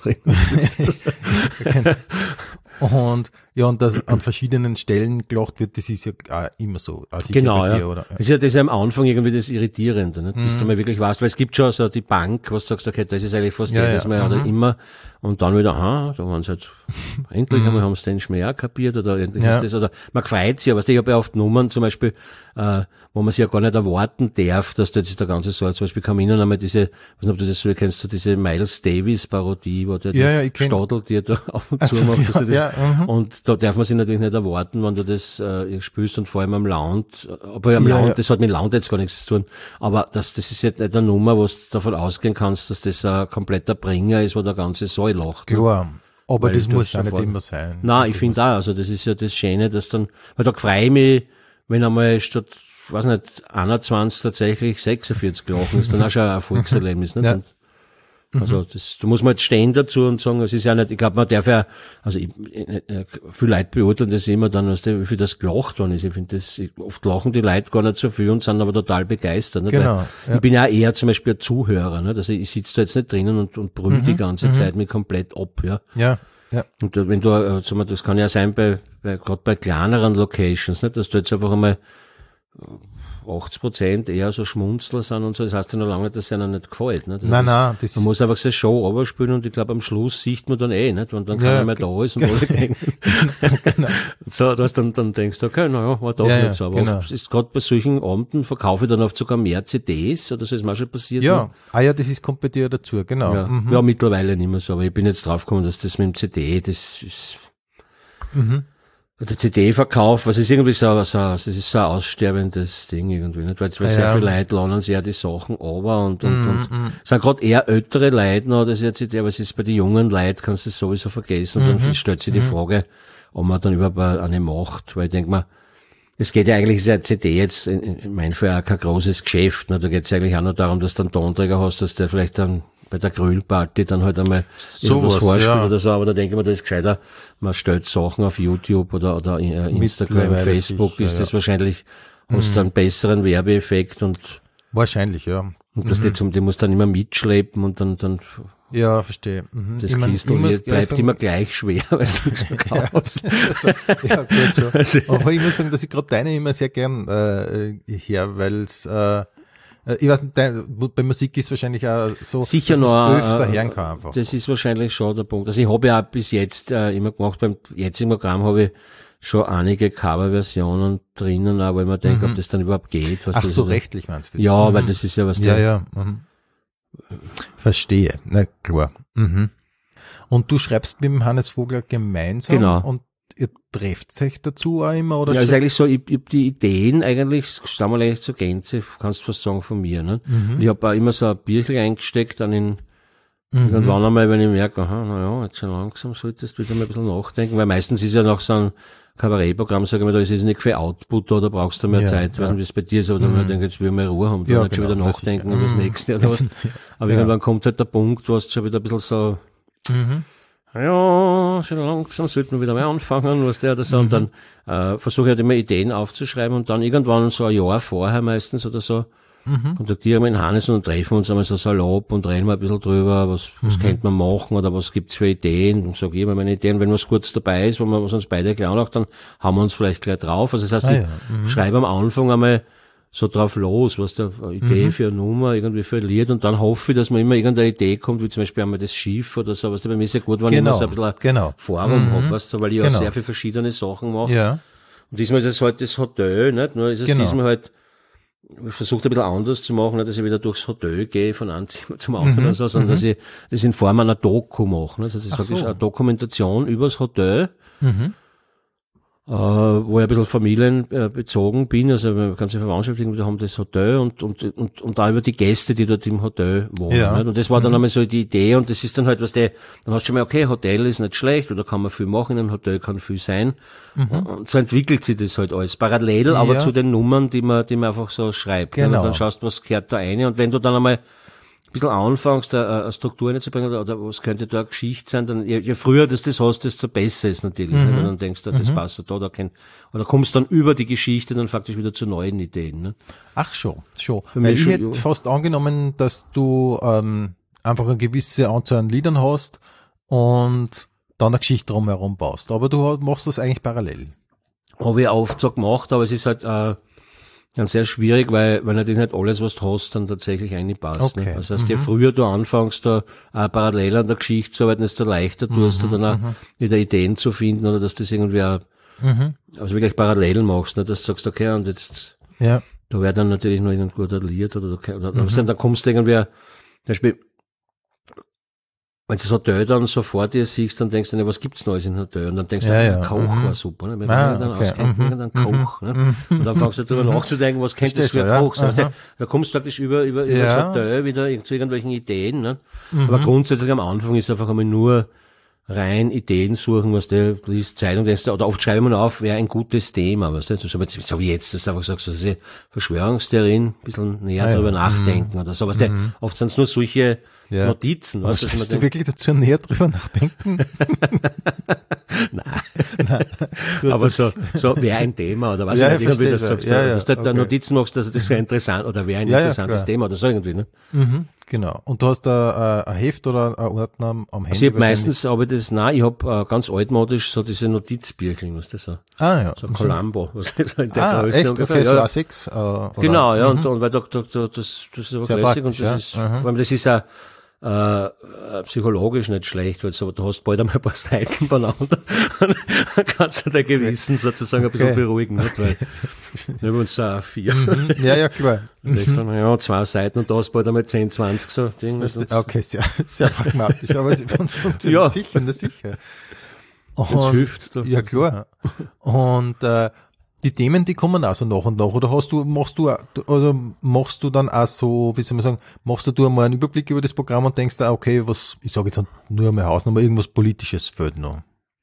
Und dass an verschiedenen Stellen gelacht wird, das ist ja auch immer so. Also genau, ja. Das ist ja am Anfang irgendwie das Irritierende, ne? Bis du mal wirklich weißt, weil es gibt schon so die Bank, was du sagst, okay, das ist eigentlich fast jedes Mal oder immer, und dann wieder, da waren sie halt, endlich einmal haben sie den Schmäh kapiert, oder endlich ist das, oder man gefreut sich, aber ich habe ja oft Nummern, zum Beispiel, wo man sich ja gar nicht erwarten darf, dass du jetzt der ganze Saal, zum Beispiel kam ihnen einmal diese, weiß nicht, ob du das so kennst, so diese Miles Davis Parodie, wo der stadelt dir da auf und zu macht, und da darf man sich natürlich nicht erwarten, wenn du das spielst, und vor allem am Lounge, aber am Lounge, das hat mit Lounge jetzt gar nichts zu tun, aber das ist jetzt nicht eine Nummer, wo du davon ausgehen kannst, dass das ein kompletter Bringer ist, wo der ganze Saal lacht. Klar. Ne? Aber das muss ja nicht immer sein. Nein, ich finde auch, also das ist ja das Schöne, dass dann, weil da freue ich mich, wenn einmal statt, weiß nicht, 21 tatsächlich 46 gelaufen ist, dann auch schon ein Erfolgserlebnis, nicht? Ja. Also da muss man jetzt stehen dazu und sagen, es ist ja nicht, ich glaube, man darf ja, also viele Leute beurteilen das immer dann, wie viel das gelacht worden ist. Ich finde oft lachen die Leute gar nicht so viel und sind aber total begeistert. Nicht? Genau. Weil ich bin ja eher zum Beispiel ein Zuhörer, nicht? Also ich sitze da jetzt nicht drinnen und brüll die ganze Zeit mich komplett ab, ja. Ja. Und wenn du, das kann ja sein gerade bei kleineren Locations, nicht? Dass du jetzt einfach einmal 80% eher so Schmunzler sind und so, das heißt ja noch lange nicht, dass es ihnen nicht gefällt. Nicht? Nein, man muss einfach seine Show runterspielen und ich glaube, am Schluss sieht man dann nicht? Und dann keiner mehr da ist und alle denken. Genau. So, dass dann denkst du, okay, war doch nicht so. Aber oft ist gerade bei solchen Abenden, verkaufe ich dann oft sogar mehr CDs, oder so ist mir auch schon passiert. Ja, das kommt bei dir dazu, genau. Ja, mittlerweile nicht mehr so, aber ich bin jetzt draufgekommen, dass das mit dem CD, das ist, der CD-Verkauf, was ist irgendwie das ist so ein aussterbendes Ding irgendwie, nicht? Weil sehr viele Leute laden sich ja die Sachen runter und es sind gerade eher ältere Leute noch, das ist jetzt, aber es ist bei den jungen Leuten, kannst du es sowieso vergessen, und dann stellt sich die Frage, ob man dann überhaupt eine macht, weil ich denke mal, es geht ja eigentlich, ist ja CD jetzt in meinem Fall auch kein großes Geschäft, ne? Da geht es eigentlich auch nur darum, dass du einen Tonträger hast, dass der vielleicht dann bei der Grillparty dann halt einmal irgendwas vorspielt oder so, aber da denke ich mir, das ist gescheiter, man stellt Sachen auf YouTube oder Instagram, Facebook, sicher, ist das wahrscheinlich, hast du einen besseren Werbeeffekt und wahrscheinlich, ja. Und die muss dann immer mitschleppen und dann Ja, verstehe. Das Kistel bleibt immer gleich schwer, weil es nicht so kaufst. Ja, gut so. Also, Aber ich muss sagen, dass ich gerade deine immer sehr gern her, weil es ich weiß nicht, bei Musik ist wahrscheinlich auch so, sicher dass noch öfter hören kann einfach. Das ist wahrscheinlich schon der Punkt. Also ich habe ja auch bis jetzt immer gemacht, beim jetzigen Programm habe ich schon einige Coverversionen drinnen, auch weil man denkt, ob das dann überhaupt geht. Was Ach das so, ist. rechtlich meinst du jetzt? Ja, weil das ist ja was Ja. Verstehe. Na klar. Und du schreibst mit dem Hannes Vogler gemeinsam Genau. und ihr trefft euch dazu auch immer? Oder Ja, ist eigentlich so, ich hab die Ideen eigentlich, stammen eigentlich zur Gänze, kannst du fast sagen, von mir. Ne? Und ich habe auch immer so ein Bierchen eingesteckt, dann irgendwann einmal, wenn ich merke, naja, jetzt schon langsam solltest du wieder mal ein bisschen nachdenken, weil meistens ist ja noch so ein Kabarettprogramm, sage ich mal, da ist es nicht für Output oder brauchst du mehr Zeit. Ich weiß nicht, wie es bei dir ist, aber dann denke ich, jetzt will ich mal Ruhe haben, dann nicht schon wieder nachdenken über das nächste oder was. Aber irgendwann kommt halt der Punkt, wo es schon wieder ein bisschen so, ja, schon langsam sollte man wieder mal anfangen, was der oder so, und dann versuche ich halt immer Ideen aufzuschreiben und dann irgendwann so ein Jahr vorher meistens oder so, kontaktieren wir den Hannes und treffen uns einmal so salopp und reden mal ein bisschen drüber, was könnte man machen oder was gibt's für Ideen, und sage ich immer meine Ideen, wenn was kurz dabei ist, wo was uns beide klar macht, dann haben wir uns vielleicht gleich drauf. Also das heißt, ich schreibe am Anfang einmal so drauf los, was der Idee für eine Nummer, irgendwie für ein Lied, und dann hoffe ich, dass man immer irgendeine Idee kommt, wie zum Beispiel einmal das Schiff oder so, was bei mir ist ja gut, wenn ich immer so ein bisschen ein Forum habe, weißt du, weil ich auch sehr viele verschiedene Sachen mache. Ja. Und diesmal ist es halt das Hotel, nicht? Nur ist es diesmal halt, ich versuche ein bisschen anders zu machen, nicht, dass ich wieder durchs Hotel gehe, von einem Zimmer zum anderen oder so, sondern dass ich das in Form einer Doku mache. Also das ist wirklich eine Dokumentation übers Hotel, wo ich ein bisschen familienbezogen bin, also meine ganze Verwandtschaft, wir haben das Hotel und da über die Gäste, die dort im Hotel wohnen. Ja. Nicht? Und das war dann einmal so die Idee, und das ist dann halt, dann hast du schon mal, okay, Hotel ist nicht schlecht, oder kann man viel machen, in einem Hotel kann viel sein. Und so entwickelt sich das halt alles. Parallel, aber zu den Nummern, die man einfach so schreibt. Genau. Nicht? Und dann schaust du, was gehört da rein, und wenn du dann einmal ein bisschen anfängst, eine Struktur reinzubringen, oder was könnte da eine Geschichte sein, dann je früher das hast, desto besser ist natürlich. Wenn du dann denkst, das passt da, oder kommst dann über die Geschichte dann faktisch wieder zu neuen Ideen. Ne? Ach schon. Für Weil mich ich schon, hätte fast angenommen, dass du einfach eine gewisse Anzahl an Liedern hast und dann eine Geschichte drumherum baust. Aber du machst das eigentlich parallel. Habe ich oft so gemacht, aber es ist halt ganz sehr schwierig, weil natürlich nicht alles, was du hast, dann tatsächlich reinpasst. Okay. Ne? Das heißt, je früher du anfängst, da parallel an der Geschichte zu arbeiten, desto leichter tust du dann auch wieder Ideen zu finden, oder dass das irgendwie auch, also wirklich parallel machst, ne? Dass du sagst, okay, und jetzt, da wäre dann natürlich noch irgendein guter Lied, oder dann kommst du irgendwie, zum Beispiel, wenn du das Hotel dann so vor dir siehst, dann denkst du, was gibt's Neues im Hotel? Und dann denkst du, ein Koch war super, ne? Wenn man dann auskennt, irgendein Koch, ne? Und dann fängst du darüber nachzudenken, was könnte das für ein Koch sein? Da kommst du praktisch über das Hotel wieder zu irgendwelchen Ideen, ne? Aber grundsätzlich am Anfang ist einfach einmal nur rein Ideen suchen, was du liest Zeitung, oder oft schreiben wir auf, wäre ein gutes Thema, was du, so wie jetzt, dass du einfach sagst, so diese Verschwörungstheorien, ein bisschen näher darüber nachdenken oder so, was oft sind es nur solche Notizen, was du wirklich dazu näher drüber nachdenken? Nein. Aber so wäre ein Thema, oder was ich nicht, wie du das sagst, dass du da Notizen machst, dass das wäre interessant, oder wäre ein interessantes Thema, oder so irgendwie, ne? Genau. Und du hast da ein Heft oder ein Ordner am Handy? Also ich habe ganz altmodisch so diese Notizbierchen, was das so? So Columbo, was ist in der Größe echt? ungefähr. Okay, so A6? Genau, ja, und weil das ist aber klassisch, und das ist, vor allem das ist auch, psychologisch nicht schlecht, weil du hast bald einmal ein paar Seiten beieinander, dann kannst du dein Gewissen sozusagen ein bisschen beruhigen, nicht? Weil wir haben uns so 4. Ja, klar. Und denkst dann, 2 Seiten, und da hast bald einmal 10, 20 so Dinge. Okay, sehr pragmatisch, aber es funktioniert sicher. Das hilft. Ja, klar. Und die Themen, die kommen auch so nach und nach, oder machst du dann auch so, wie soll man sagen, machst du einmal einen Überblick über das Programm und denkst da, okay, ich sage jetzt nur einmal Hausnummer, irgendwas Politisches fehlt noch?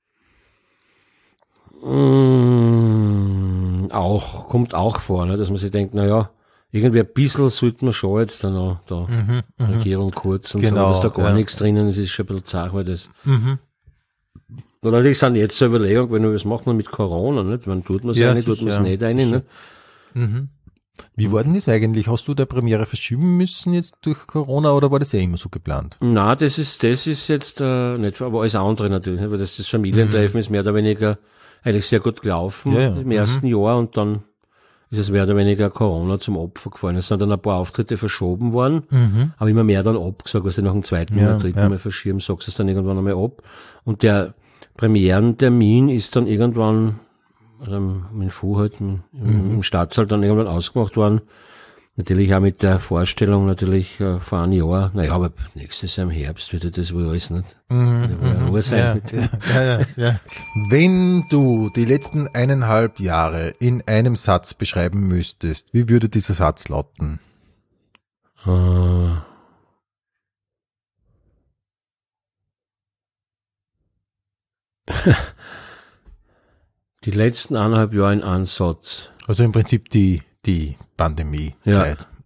Kommt auch vor, ne, dass man sich denkt, irgendwie ein bisschen sollte man schon jetzt dann auch da Regierung kurz und so, dass da gar nichts drinnen ist, ist schon ein bisschen zart, weil das und natürlich sind jetzt so Überlegungen, was macht man mit Corona, nicht? Man tut man es tut man es nicht rein, ne? Wie war denn das eigentlich? Hast du der Premiere verschieben müssen jetzt durch Corona oder war das ja immer so geplant? Na, das ist jetzt nicht, aber alles andere natürlich, weil das Familientreffen ist mehr oder weniger eigentlich sehr gut gelaufen im ersten Jahr und dann ist es mehr oder weniger Corona zum Opfer gefallen. Es sind dann ein paar Auftritte verschoben worden, aber immer mehr dann abgesagt, was ich nach dem zweiten oder dritten Mal verschieben, sagst du es dann irgendwann einmal ab. Und der Premierentermin ist dann irgendwann, also mit Fu halt im Staatssaal dann irgendwann ausgemacht worden. Natürlich auch mit der Vorstellung natürlich vor einem Jahr. Naja, aber nächstes Jahr im Herbst wird das wohl alles nicht. Ruhe sein. Ja. Wenn du die letzten 1,5 Jahre in einem Satz beschreiben müsstest, wie würde dieser Satz lauten? Die letzten 1,5 Jahre in einem Satz. Also im Prinzip die Pandemie-Zeit. Ja.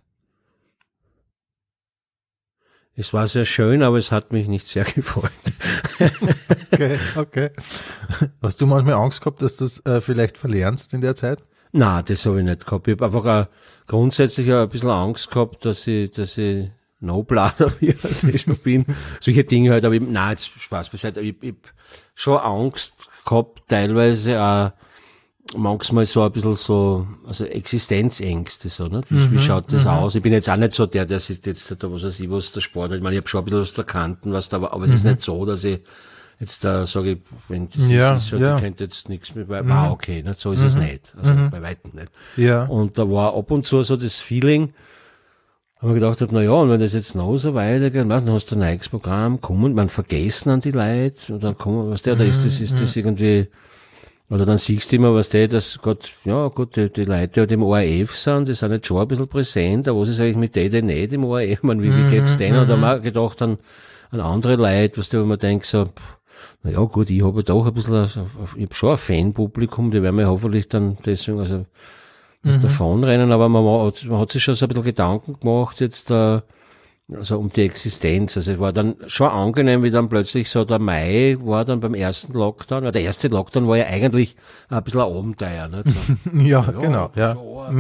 Es war sehr schön, aber es hat mich nicht sehr gefreut. Okay. Hast du manchmal Angst gehabt, dass du das vielleicht verlernst in der Zeit? Na, das habe ich nicht gehabt. Ich habe einfach auch grundsätzlich ein bisschen Angst gehabt, dass ich No-Blader wie ich schon bin. Solche Dinge halt, aber jetzt Spaß beiseite. Ich hab schon Angst gehabt, teilweise auch manchmal so ein bisschen so, also Existenzängste, so, ne? Wie schaut das aus? Ich bin jetzt auch nicht so der sitzt jetzt da, was weiß ich, was der Sport hat. Ich meine, ich habe schon ein bisschen was der Kanten, aber es ist nicht so, dass ich jetzt da sage, wenn das ist so, ich könnte jetzt nichts mehr, war okay, nicht? So ist es nicht. Also bei weitem nicht. Ja. Und da war ab und zu so das Feeling, wo ich gedacht habe, na ja, und wenn das jetzt noch so weitergeht, dann hast du ein neues Programm, kommen, man vergessen an die Leute, und dann kommen, was der, da ist das irgendwie, oder dann siehst du immer, was dass Gott, die Leute, die im ORF sind, die sind jetzt schon ein bisschen präsent, aber was ist eigentlich mit denen nicht im ORF? Ich meine, wie geht's denen? Und da habe ich gedacht an andere Leute, wo man denkt so, na ja, gut, ich habe doch ein bisschen, ich habe schon ein Fanpublikum, die werden mir hoffentlich dann deswegen, also, davonrennen, aber man hat sich schon so ein bisschen Gedanken gemacht, jetzt, also um die Existenz. Also es war dann schon angenehm, wie dann plötzlich so der Mai war dann beim ersten Lockdown. Der erste Lockdown war ja eigentlich ein bisschen ein Abenteuer, nicht? So, Genau, ja.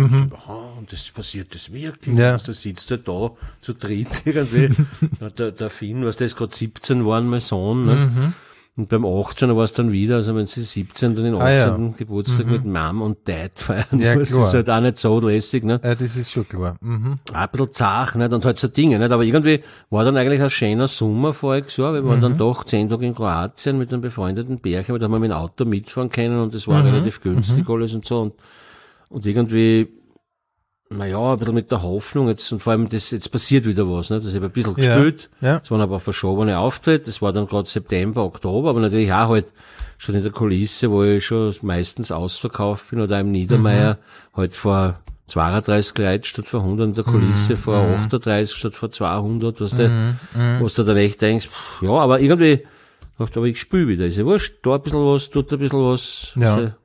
Und das passiert das wirklich. Ja. Da sitzt er da zu dritt irgendwie. der Finn, was das gerade 17 waren, mein Sohn, ne? Und beim 18er war es dann wieder, also wenn sie 17 dann den 18. Geburtstag mit Mom und Dad feiern muss, das ist halt auch nicht so lässig, ne? Ja, das ist schon klar. Ein bisschen zart, nicht? Und halt so Dinge, nicht? Aber irgendwie war dann eigentlich ein schöner Sommer voriges Jahr. Wir waren dann doch 10 Tage in Kroatien mit einem befreundeten Pärchen, da haben wir mit dem Auto mitfahren können und das war relativ günstig alles und so. Und irgendwie, naja, ein bisschen mit der Hoffnung, jetzt, und vor allem jetzt passiert wieder was, ne? Das habe ich ein bisschen gespielt. Ja. Es waren aber verschobene Auftritte, das war dann gerade September, Oktober, aber natürlich auch halt schon in der Kulisse, wo ich schon meistens ausverkauft bin, oder im Niedermeier, halt vor 32 Leute statt vor 100 in der Kulisse, vor 38 statt vor 200, was du dann echt denkst, ja, aber irgendwie, dachte, aber ich spiele wieder, ist ja wurscht, da ein bisschen was, tut ein bisschen was.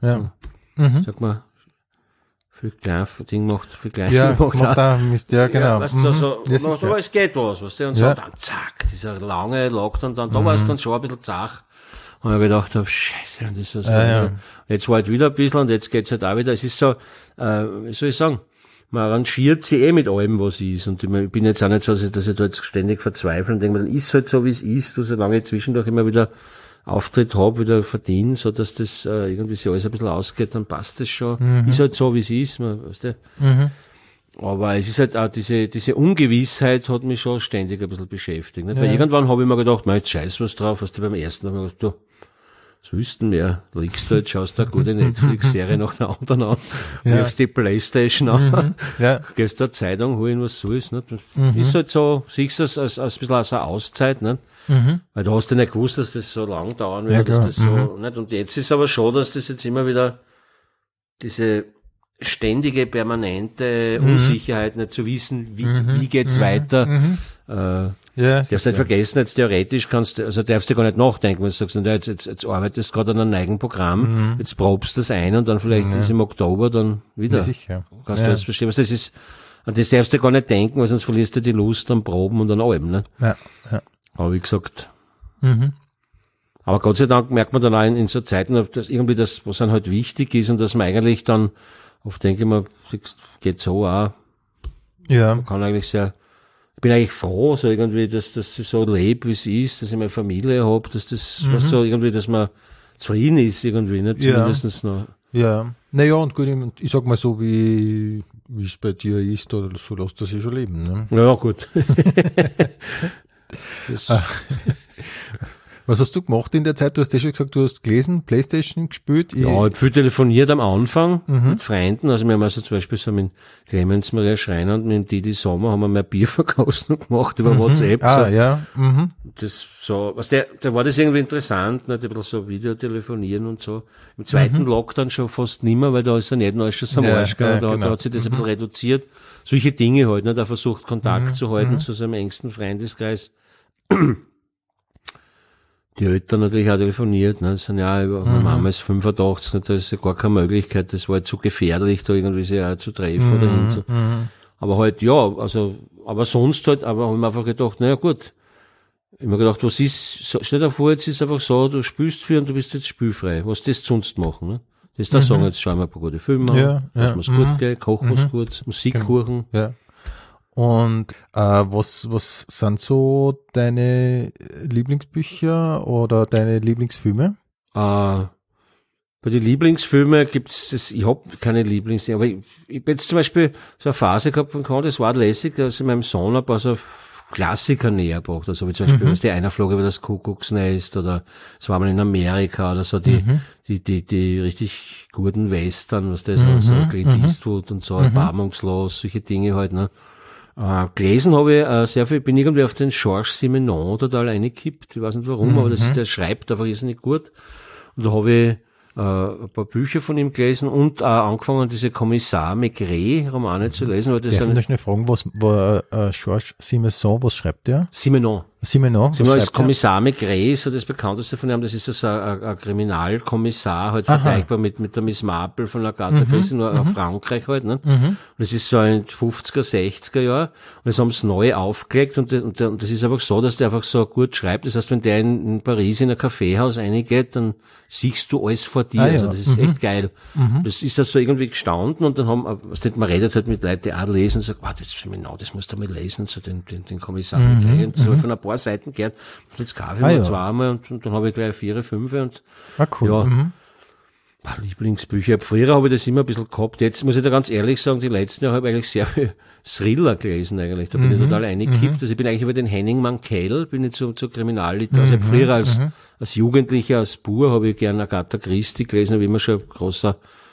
Sag mal, viel Ding macht, viel Klein macht da Mist, ja, genau. Ja, weißt du, aber es geht was, weißt du, und so, dann zack, dieser lange Lockdown, dann, da war es dann schon ein bisschen zach. Und ich gedacht habe, scheiße, und das ist so, jetzt war halt wieder ein bisschen, und jetzt geht's halt auch wieder, es ist so, wie soll ich sagen, man arrangiert sich mit allem, was ist, und ich bin jetzt auch nicht so, dass ich da jetzt ständig verzweifle und denke mir, dann ist halt so, wie es ist, solange ich zwischendurch immer wieder Auftritt habe, wieder verdienen, so dass das irgendwie sich alles ein bisschen ausgeht, dann passt das schon. Ist halt so, wie es ist, weißt du. Aber es ist halt auch diese Ungewissheit hat mich schon ständig ein bisschen beschäftigt. Nicht? Weil irgendwann habe ich mir gedacht, jetzt scheiß was drauf, was du beim ersten habe ich gedacht, du, was willst du denn mehr? Liegst du jetzt, schaust da eine gute Netflix-Serie nach der anderen an, wirfst die Playstation an, gehst da eine Zeitung holen, was so ist. Nicht? Ist halt so, siehst du es als ein bisschen als eine Auszeit, nicht? Weil du hast ja nicht gewusst, dass das so lang dauern wird, dass das so, nicht? Und jetzt ist aber schon, dass das jetzt immer wieder diese ständige, permanente Unsicherheit, nicht zu wissen, wie geht's weiter. Darfst nicht vergessen, jetzt theoretisch darfst du gar nicht nachdenken, wenn du sagst, jetzt arbeitest du gerade an einem neuen Programm, jetzt probst du das ein und dann vielleicht ist im Oktober dann wieder. Ja, sicher. Kannst du das verstehen? Das ist, und das darfst du gar nicht denken, weil sonst verlierst du die Lust am Proben und an allem, ne? Ja. Aber wie gesagt, aber Gott sei Dank merkt man dann auch in so Zeiten, dass irgendwie das, was dann halt wichtig ist und dass man eigentlich dann Oft denke ich mir, geht so auch. Ja. Man kann eigentlich ich bin eigentlich froh, so irgendwie, dass ich so lebe, wie es ist, dass ich meine Familie habe, dass das, was so irgendwie, dass man zufrieden ist irgendwie, ne? Zumindest noch. Ja. Naja, und gut, ich sag mal so, wie es bei dir ist, oder so lässt das sich schon leben, ne? Ja, gut. Was hast du gemacht in der Zeit? Du hast ja schon gesagt, du hast gelesen, Playstation gespielt. Ja, ich habe viel telefoniert am Anfang mit Freunden. Also wir haben also zum Beispiel so mit Clemens Maria Schreiner und mit dem Didi Sommer haben wir mehr Bierverkostung gemacht über WhatsApp. So. Ja. Das so, da war das irgendwie interessant, ne? Ein bisschen so Videotelefonieren und so. Im zweiten Lockdown schon fast nimmer, weil da ist ja nicht noch schon am Arsch gegangen. Da hat sich das ein bisschen reduziert. Solche Dinge halt, ne? Da versucht Kontakt zu halten zu seinem engsten Freundeskreis. Die Eltern natürlich auch telefoniert, ne, das sind ja, meine Mama ist 85, ne, da ist ja gar keine Möglichkeit, das war halt zu gefährlich, da irgendwie sich auch zu treffen oder hin zu. Aber halt, ja, also, aber sonst halt, aber haben wir einfach gedacht, naja, gut. Ich hab mir gedacht, was ist, stell dir vor, jetzt ist einfach so, du spielst viel und du bist jetzt spielfrei. Was das sonst machen, ne? Das da sagen, jetzt schauen wir ein paar gute Filme an, lassen wir's gut gehen, kochen wir's gut, Musik kochen. Ja. Und was sind so deine Lieblingsbücher oder deine Lieblingsfilme? Bei den Lieblingsfilmen gibt's das, ich hab keine Lieblings, aber ich hab jetzt zum Beispiel so eine Phase gehabt von Con, das war lässig, dass ich meinem Sohn ein paar so Klassiker näher gebracht, also wie zum Beispiel, was die einer Flog über das Kuckucksnest oder es war mal in Amerika oder so die richtig guten Western, was das so Clint Eastwood und so, erbarmungslos, solche Dinge halt, ne. Gelesen habe ich sehr viel, bin irgendwie auf den Georges Simenon total eingekippt, ich weiß nicht warum, aber der schreibt einfach irrsinnig gut. Und da habe ich ein paar Bücher von ihm gelesen und angefangen, diese Kommissar Maigret Romane zu lesen. Weil das ich darf schnell fragen, Georges Simenon, was schreibt der? Simenon Simenon ist Kommissar Maigret, so das bekannteste von ihm, das ist also ein Kriminalkommissar, halt vergleichbar mit der Miss Marple von Agatha Christie, nur auf Frankreich halt, ne? Und das ist so ein 50er, 60er Jahr, und das haben sie neu aufgelegt, und das ist einfach so, dass der einfach so gut schreibt, das heißt, wenn der in Paris in ein Kaffeehaus reingeht, dann siehst du alles vor dir, also das ist echt geil. Das ist das so irgendwie gestanden, und dann man redet halt mit Leuten, die auch lesen, und sagt, das musst du mal lesen, so den Kommissar Maigret, und so von ein paar Seiten gehört, jetzt kaufe ich mir zweimal, und dann habe ich gleich 4, 5 und cool. Ja. Lieblingsbücher. Früher habe ich das immer ein bisschen gehabt. Jetzt muss ich da ganz ehrlich sagen, die letzten Jahre habe ich eigentlich sehr viel Thriller gelesen eigentlich. Da bin ich total eingekippt. Also ich bin eigentlich über den Henning Mankell, bin ich zur Kriminalliteratur. Also ich habe früher als Jugendlicher, als Bub habe ich gerne Agatha Christie gelesen, habe immer schon ein großer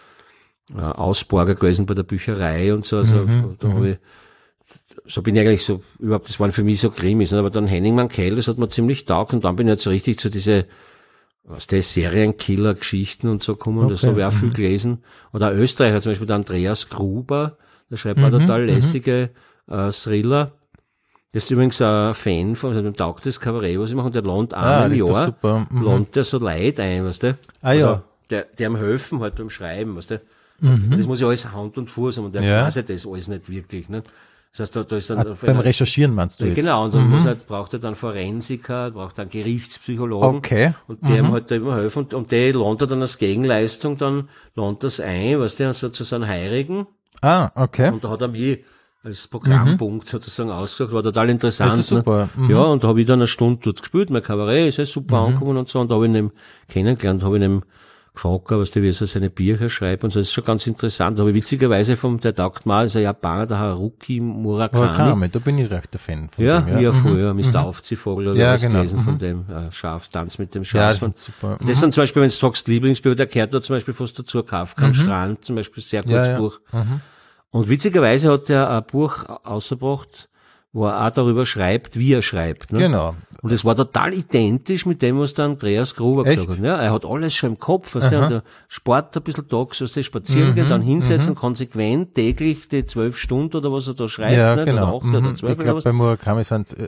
Ausborger gewesen bei der Bücherei und so. Also da habe ich, so bin ich eigentlich so, überhaupt, das waren für mich so Krimis, aber dann Henning Mankell, das hat mir ziemlich taugt, und dann bin ich jetzt so richtig zu diese, was der Serienkiller-Geschichten und so gekommen, und das habe ich auch viel gelesen. Oder ein Österreicher, zum Beispiel der Andreas Gruber, der schreibt auch total lässige Thriller. Das ist übrigens ein Fan von, also dem taugt das Kabarett, was ich mache, und der lohnt einmal im Jahr, lohnt der so Leute ein, weißt du? Also, der ihm helfen halt beim Schreiben, weißt du? Das muss ja alles Hand und Fuß haben, und der weiß ja das alles nicht wirklich, ne? Das heißt, da ist dann beim Recherchieren meinst du jetzt? Genau, und dann braucht er dann Forensiker, braucht dann Gerichtspsychologen. Okay. Und dem halt da immer helfen. Und der lohnt er dann als Gegenleistung, dann lohnt das ein, weißt du, sozusagen Heirigen. Okay. Und da hat er mich als Programmpunkt sozusagen ausgesucht, war total interessant. Das ist super. Ne? Ja, und da habe ich dann eine Stunde dort gespielt, mein Kabarett ist ja super angekommen und so, und da habe ich ihn kennengelernt, habe ich ihn gefragt, was der wie so seine Bücher schreibt und so. Das ist schon ganz interessant. Aber witzigerweise der taugt mal, ist ein Japaner, der Haruki Murakami. Da bin ich recht der Fan von dem. Ja, ja, früher, Mr. Aufziehvogel oder was gelesen von dem Tanz mit dem Schaf. Ja, das ist super. Das sind zum Beispiel, wenn du sagst, Lieblingsbuch, der gehört da zum Beispiel fast dazu, Kafka am Strand, zum Beispiel, sehr gutes Buch. Und witzigerweise hat er ein Buch ausgebracht, wo er auch darüber schreibt, wie er schreibt. Ne? Genau. Und es war total identisch mit dem, was der Andreas Gruber gesagt hat. Ja, er hat alles schon im Kopf, was der Sport ein bisschen tags, was der spazieren geht, dann hinsetzen, konsequent, täglich die 12 Stunden oder was er da schreibt. Ja, ne? genau. Oder 8 oder 12 ich glaube, bei Murakami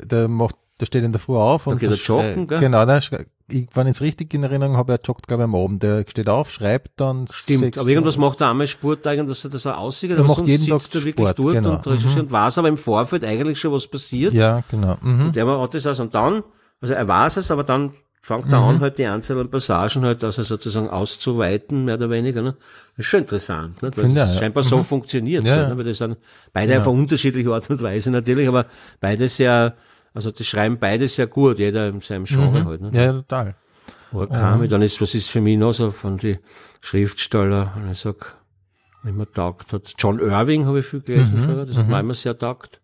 der steht in der Früh auf und geht er joggen, gell? Genau, wenn ich es richtig in Erinnerung habe, er joggt, glaube ich, am Abend. Der steht auf, schreibt dann. Stimmt, aber irgendwas macht er einmal Sport, dass er das auch aussieht, aber sonst macht jeden Tag sitzt er Sport, wirklich dort genau. und recherchiert und weiß aber im Vorfeld eigentlich schon, was passiert. Ja, genau. Und der hat das also, und dann, also er weiß es, aber dann fängt er an, halt die einzelnen Passagen halt, also sozusagen auszuweiten, mehr oder weniger, ne? Das ist schon interessant, ne? Weil das scheinbar so funktioniert, so, ne? Weil das sind beide auf eine unterschiedliche Art und Weise natürlich, aber beide sehr, also das schreiben beide sehr gut, jeder in seinem Genre halt, ne? Ja, total. Murakami, dann ist, was ist für mich noch so von die Schriftsteller, wenn ich sag, wenn man taugt hat. John Irving habe ich viel gelesen früher, das hat mir immer sehr taugt.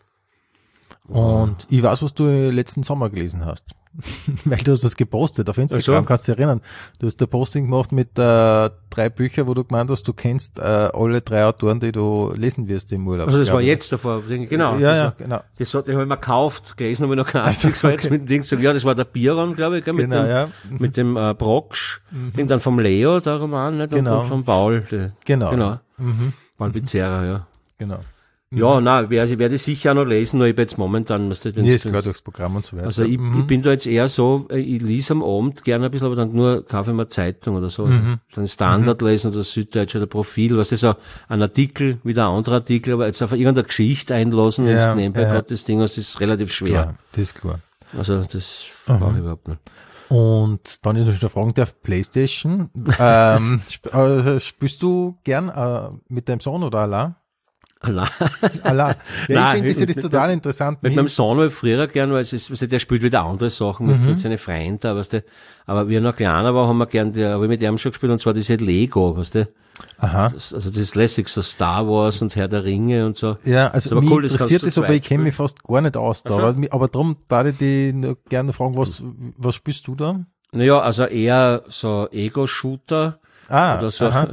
Und ich weiß, was du letzten Sommer gelesen hast. Weil du hast das gepostet auf Instagram, kannst du dich erinnern. Du hast ein Posting gemacht mit 3 Büchern, wo du gemeint hast, du kennst alle 3 Autoren, die du lesen wirst im Urlaub. Also das war jetzt davor, genau. Ja, genau. Das habe ich mir gekauft, gelesen habe ich noch kein einziges, jetzt mit dem Ding gesagt, ja, das war der Biron, glaube ich, gell, mit mit dem Brocksch, dann vom Leo, der Roman, nicht? Und dann vom Paul. Genau. Paul Pizzerra, ja. Genau. Ja, nein, werde ich sicher auch noch lesen, nur ich bin jetzt momentan, ist klar durchs Programm und so weiter. Also ich bin da jetzt eher so, ich lese am Abend gerne ein bisschen, aber dann nur kaufe ich mir Zeitung oder so. Also dann Standard lesen oder Süddeutsche oder Profil, was ist so ein Artikel, wieder ein anderer Artikel, aber jetzt auf irgendeine Geschichte einlassen, wenn es nebenbei gerade das Ding ist, ist relativ schwer. Klar, das ist klar. Also das brauche ich überhaupt nicht. Und dann ist noch eine Frage der PlayStation. Spielst du gern mit deinem Sohn oder allein? Allah. Ja, ich finde das total interessant. Mit meinem Sohn habe ich früher gern, weil der spielt wieder andere Sachen mit seinen Freunden, weißt du. Aber wie er noch kleiner war, haben wir gern, habe ich mit ihm schon gespielt, und zwar diese Lego, weißt du. Aha. Das ist lässig, so Star Wars und Herr der Ringe und so. Ja, also mich cool, interessiert das, aber ich kenne mich fast gar nicht aus da. Aber darum darf ich dich gerne fragen, was spielst du da? Naja, also eher so Ego-Shooter. Oder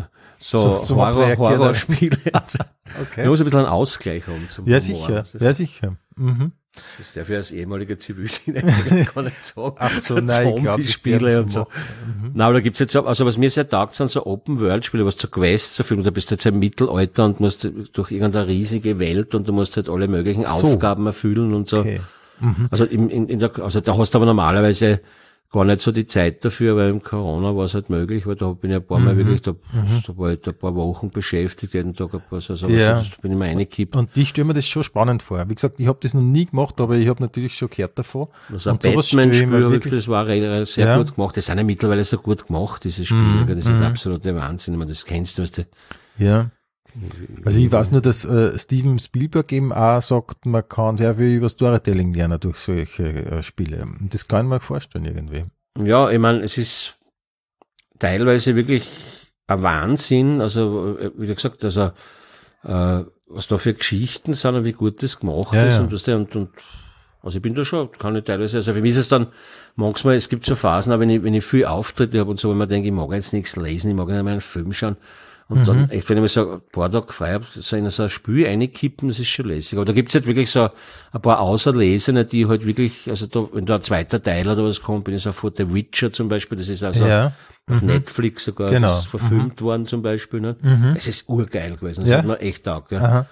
so Horrorspiele. Okay. Man muss ein bisschen einen Ausgleich haben zum Ja, Humor. Sicher. Mhm. Das darf ich als ehemaliger Zivildienst gar nicht sagen. Ach so, nein, ich glaube, Spiele und so. Nein, aber da gibt's jetzt, also was mir sehr taugt, sind so Open-World-Spiele, was zu Quests so viel, da bist du jetzt im Mittelalter und musst durch irgendeine riesige Welt und du musst halt alle möglichen Aufgaben erfüllen und so. Okay. Also also da hast du aber normalerweise gar nicht so die Zeit dafür, weil im Corona war es halt möglich, weil da bin ich ein paar Mal wirklich, da war ich ein paar Wochen beschäftigt, jeden Tag ein paar, also da bin ich mal reingekippt. Und ich stelle mir das schon spannend vor. Wie gesagt, ich habe das noch nie gemacht, aber ich habe natürlich schon gehört davon. Also ein Batman-Spiel, das war sehr gut gemacht. Das sind ja mittlerweile so gut gemacht, diese Spiele. Das ist absoluter Wahnsinn. Ich meine, das kennst du, was du. Ja. Also ich weiß nur, dass Steven Spielberg eben auch sagt, man kann sehr viel über Storytelling lernen durch solche Spiele. Und das kann ich mir vorstellen irgendwie. Ja, ich meine, es ist teilweise wirklich ein Wahnsinn. Also wie gesagt, also was da für Geschichten sind und wie gut das gemacht ist. Und also ich bin da schon, kann ich teilweise, also für mich ist es dann manchmal, es gibt so Phasen, auch wenn ich viel Auftritte habe und so, wenn man denkt, ich mag jetzt nichts lesen, ich mag nicht mehr einen Film schauen. Und dann, echt, wenn ich mir so ein paar Tage frei habe, so in so ein Spiel reinkippen, das ist schon lässig. Aber da gibt's halt wirklich so ein paar Auserlesene, die halt wirklich, also da, wenn da ein zweiter Teil oder was kommt, bin ich so vor The Witcher zum Beispiel, das ist also auf Netflix sogar, das ist verfilmt worden zum Beispiel, ne? Das ist urgeil gewesen, das hat mir echt taugt, ja. Aha.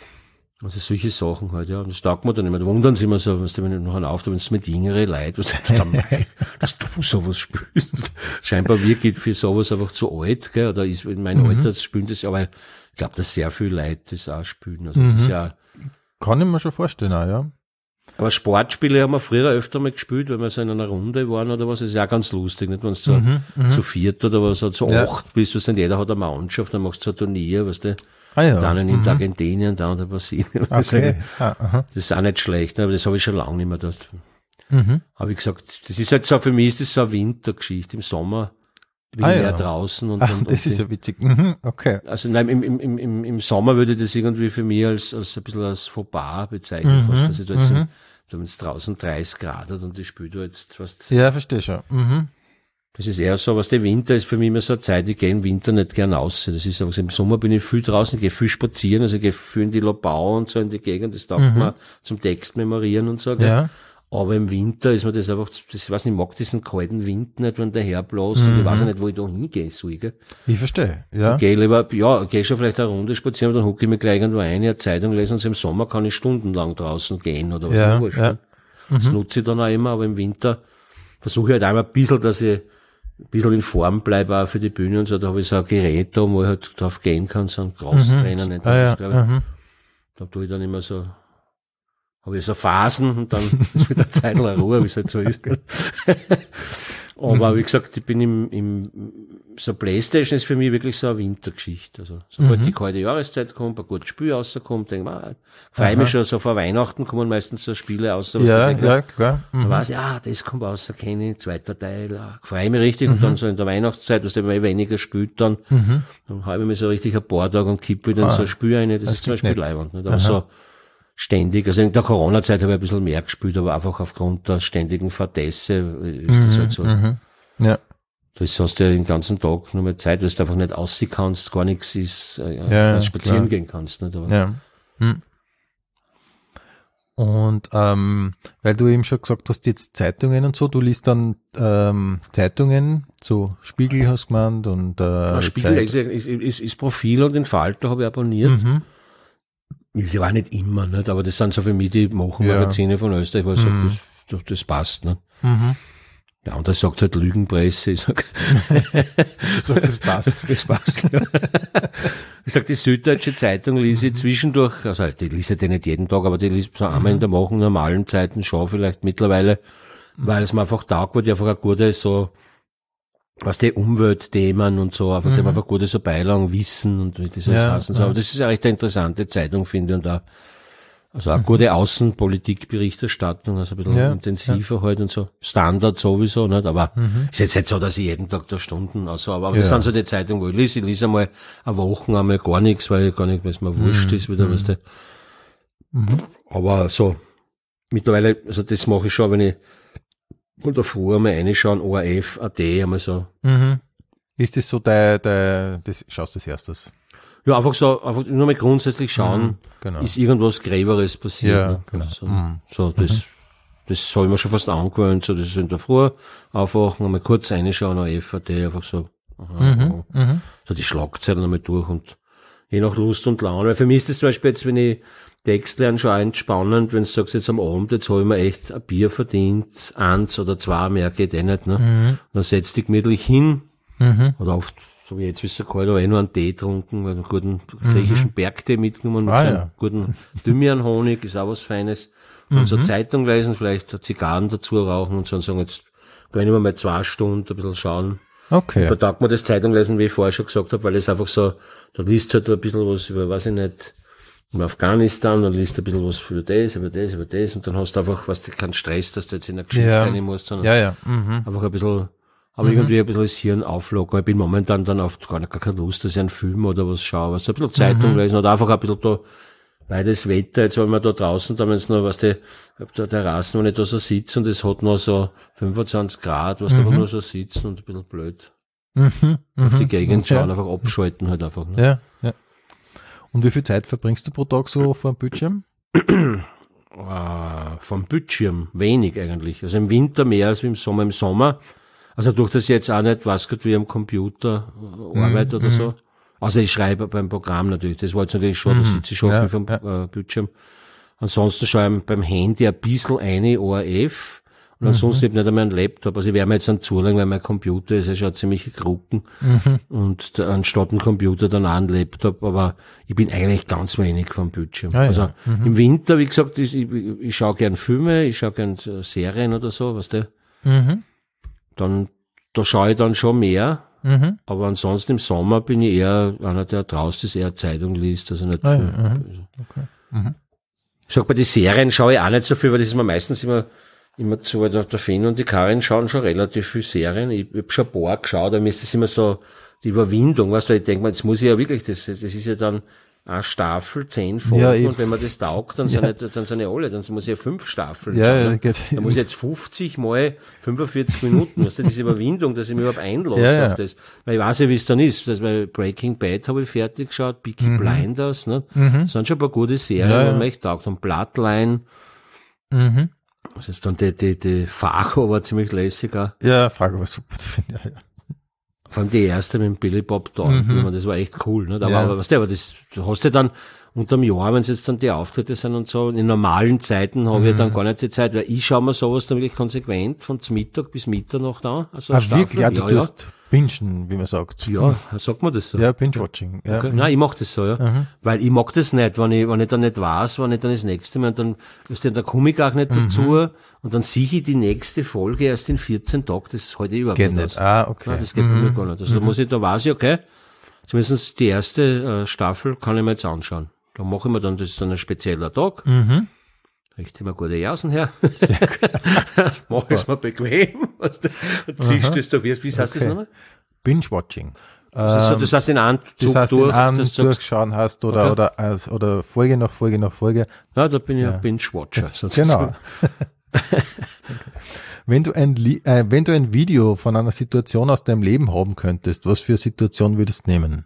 Also solche Sachen halt, ja. Und das taugt mir dann immer. Da wundern sie immer so, wenn du noch einen Auftritt, wenn es mit jüngeren Leuten, was sagst du, dass du sowas spielst. Scheinbar wirklich für sowas einfach zu alt, gell, oder ist in meinem Alter spielen das, aber ich glaube, dass sehr viele Leute das auch spielen. Also das ist ja. Kann ich mir schon vorstellen, auch, ja. Aber Sportspiele haben wir früher öfter mal gespielt, weil wir so in einer Runde waren oder was, das ist ja auch ganz lustig, nicht? Wenn du zu viert oder was, zu 8 bist, was dann jeder hat eine Mannschaft, dann machst du so ein Turnier, weißt du. Der eine nimmt Argentinien, der andere Brasilien. Okay. Das ist auch nicht schlecht, aber das habe ich schon lange nicht mehr gedacht. Habe ich gesagt, das ist halt so, für mich ist das so eine Wintergeschichte. Im Sommer bin ich mehr draußen. Und das ist ja witzig. Okay. Also nein, im Sommer würde ich das irgendwie für mich als ein bisschen als Fauxpas bezeichnen, fast, dass ich da jetzt, wenn es draußen 30 Grad hat und ich spiele da jetzt fast. Ja, verstehe schon. Das ist eher so, was der Winter ist für mich immer so eine Zeit, ich gehe im Winter nicht gern raus. Das ist aber, im Sommer bin ich viel draußen, gehe viel spazieren, also ich gehe viel in die Lobau und so in die Gegend, das taugt mir zum Text memorieren und so, gell? Ja. Aber im Winter ist mir das einfach, ich weiß nicht, ich mag diesen kalten Wind nicht, wenn der herbläst und ich weiß nicht, wo ich da hingehen soll, gell? Ich verstehe, ja. Ich gehe lieber, gehe schon vielleicht eine Runde spazieren und dann hucke ich mir gleich irgendwo eine Zeitung lesen und so im Sommer kann ich stundenlang draußen gehen oder was. Das nutze ich dann auch immer, aber im Winter versuche ich halt einmal ein bisschen, dass ich ein bisschen in Form bleibe auch für die Bühne und so, da habe ich so ein Gerät da, wo ich halt drauf gehen kann, so ein Crosstrainer, nicht? Da tue ich dann immer so, habe ich so Phasen und dann ist wieder Zeit lang Ruhe, wie es halt so ist. Aber wie gesagt, ich bin so Playstation ist für mich wirklich so eine Wintergeschichte. Also, sobald die kalte Jahreszeit kommt, ein gutes Spiel rauskommt, denke ich mir, freue mich schon so vor Weihnachten kommen meistens so Spiele raus. Ja, klar. Man weiß, das kommt raus, kenne ich, zweiter Teil, freue mich richtig und dann so in der Weihnachtszeit, was man weniger spielt dann habe ich mir so richtig ein paar Tage und kippe dann so ein Spiel rein, das ist zum Beispiel Leihwand, nicht? Aber so ständig, also in der Corona-Zeit habe ich ein bisschen mehr gespielt, aber einfach aufgrund der ständigen Verdässe ist das halt so. Ja. Das hast du ja den ganzen Tag nur mehr Zeit, weil du einfach nicht aussehen kannst, gar nichts ist, spazieren gehen kannst, nicht? Aber ja. Und weil du eben schon gesagt hast, jetzt Zeitungen und so, du liest dann Zeitungen, so Spiegel hast du gemeint und Spiegel ist Profil und den Falter habe ich abonniert. Ist ja auch nicht immer, nicht? Aber das sind so für mich die Magazine von Österreich, wo ich sage, das passt, nicht? Der andere sagt halt Lügenpresse. Ich sag, du sagst, es passt. Das passt. Ich sag, die Süddeutsche Zeitung lese ich zwischendurch, also die lese ich nicht jeden Tag, aber die lese ich so einmal in der Woche, normalen Zeiten schon vielleicht mittlerweile, weil es mir einfach taugt, weil die einfach eine gute so, was die Umweltthemen und so, einfach, die haben einfach gute so Beilagen, Wissen und wie das alles heißt und so. Aber das ist ja echt eine interessante Zeitung, finde ich, und da, also eine gute Außenpolitikberichterstattung, also ein bisschen intensiver halt und so. Standard sowieso, nicht? Aber ist jetzt nicht so, dass ich jeden Tag da Stunden, also, aber das sind so die Zeitungen, wo ich lese. Ich lese einmal eine Woche einmal gar nichts, weil es mir wurscht ist, wieder, weißt du. Aber so, mittlerweile, also das mache ich schon, wenn ich oder früher mal reinschauen, ORF, AT, einmal so. Ist das so das schaust du als erstes? Ja, einfach nur mal grundsätzlich schauen, ist irgendwas Gräberes passiert. Ja, ne? genau. So, das habe ich mir schon fast angewöhnt, so, das ist in der Früh aufwachen, einmal kurz reinschauen, ORF, AT, einfach so. So die Schlagzeilen einmal durch und je nach Lust und Laune. Weil für mich ist das zum Beispiel jetzt, wenn ich Text lerne, schon auch entspannend, wenn du sagst, jetzt am Abend, jetzt habe ich mir echt ein Bier verdient, 1 oder 2 mehr geht eh nicht, ne? Dann setzt dich gemütlich hin, oder oft, so wie jetzt, wie es so kalt, aber nur einen Tee getrunken, einen guten griechischen Bergtee mitgenommen, mit so einem guten Thymian-Honig, ist auch was Feines. Und so Zeitung lesen, vielleicht Zigarren dazu rauchen und so und sagen, jetzt gehen wir mal 2 Stunden ein bisschen schauen. Okay. Und da taugt mir das Zeitung lesen, wie ich vorher schon gesagt habe, weil es einfach so, da liest halt ein bisschen was über, weiß ich nicht, über Afghanistan, dann liest ein bisschen was über das, und dann hast du einfach, keinen Stress, dass du jetzt in der Geschichte rein musst, sondern einfach ein bisschen, aber irgendwie ein bisschen das Hirn auflockern. Ich bin momentan dann oft gar keine Lust, dass ich einen Film oder was schaue, ein bisschen Zeitung lesen oder einfach ein bisschen da, weil das Wetter, jetzt wenn wir da draußen, da wenn es noch, auf der Terrassen, wenn ich da so sitze und es hat noch so 25 Grad, da nur so sitzen und ein bisschen blöd. Auf die Gegend schauen, einfach abschalten halt einfach. Ne? Ja. Und wie viel Zeit verbringst du pro Tag so vor dem Bildschirm? Vom Bildschirm wenig eigentlich. Also im Winter mehr als im Sommer. Im Sommer, also durch das jetzt auch nicht, was gerade wie am Computer arbeite oder so. Also ich schreibe beim Programm natürlich, das war jetzt natürlich schon, da sitze ich schon vom Bildschirm. Ansonsten schaue ich beim Handy ein bisschen eine ORF. Und ansonsten nicht einmal einen Laptop. Also ich werde mir jetzt einen zulegen, weil mein Computer ist ja schon ziemlich Krucken. Und anstatt ein Computer dann auch ein Laptop. Aber ich bin eigentlich ganz wenig vom Bildschirm. Also im Winter, wie gesagt, ich schaue gern Filme, ich schaue gern Serien oder so, weißt du. Dann, da schaue ich dann schon mehr. Aber ansonsten im Sommer bin ich eher einer, der draußen ist, eher Zeitung liest, also nicht viel. Ich sag, bei den Serien schaue ich auch nicht so viel, weil das ist mir meistens immer zu, weil der Finn und die Karin schauen schon relativ viel Serien. Ich hab schon ein paar geschaut, aber mir ist das immer so die Überwindung, weißt du, ich denke mal, jetzt muss ich ja wirklich, das ist ja dann eine Staffel, 10 Folgen, und wenn man das taugt, dann sind ja alle, dann muss ich ja 5 Staffeln schauen. Dann muss ich jetzt 50 mal 45 Minuten, weißt du, diese Überwindung, dass ich mich überhaupt einlasse auf das. Weil ich weiß ja, wie es dann ist, dass bei Breaking Bad habe ich fertig geschaut, Peaky Blinders, ne? Das sind schon ein paar gute Serien, wenn man echt taugt, und Bloodline. Das ist dann die Fargo war ziemlich lässig auch. Ja, Fargo war super, finde ich, Vor allem die erste mit Billy Bob Thornton, das war echt cool, ne? Aber weißt du, aber das hast du dann unterm Jahr, wenn es jetzt dann die Auftritte sind und so, in normalen Zeiten habe ich dann gar nicht die Zeit, weil ich schaue mir sowas dann wirklich konsequent von Mittag bis Mitternacht an. Also wirklich? Ja, du tust Bingen, wie man sagt. Ja, sagt man das so? Ja, Binge-Watching. Ja. Okay. Nein, ich mach das so, ja. Weil ich mag das nicht, wenn ich dann nicht weiß, wenn ich dann das nächste Mal, und dann ist dann der Komik auch nicht dazu, und dann sehe ich die nächste Folge erst in 14 Tagen, das halte ich überhaupt Geht nicht nicht. aus. Okay. Nein, das geht bei mir gar nicht. Also da weiß ich, okay, zumindest die erste Staffel kann ich mir jetzt anschauen. Da mache ich mir dann, das ist dann ein spezieller Tag. Richte mir gute Jausen her. Mach es mir bequem. Und ziehst das da, wie heißt das nochmal? Binge-Watching. Das heißt in einem Zug Das heißt, durch, in einem dass du sagst, durchschauen hast oder Folge nach Folge nach Folge. ja, da bin ich ein Binge-Watcher. Genau. Wenn du ein Video von einer Situation aus deinem Leben haben könntest, was für eine Situation würdest du nehmen?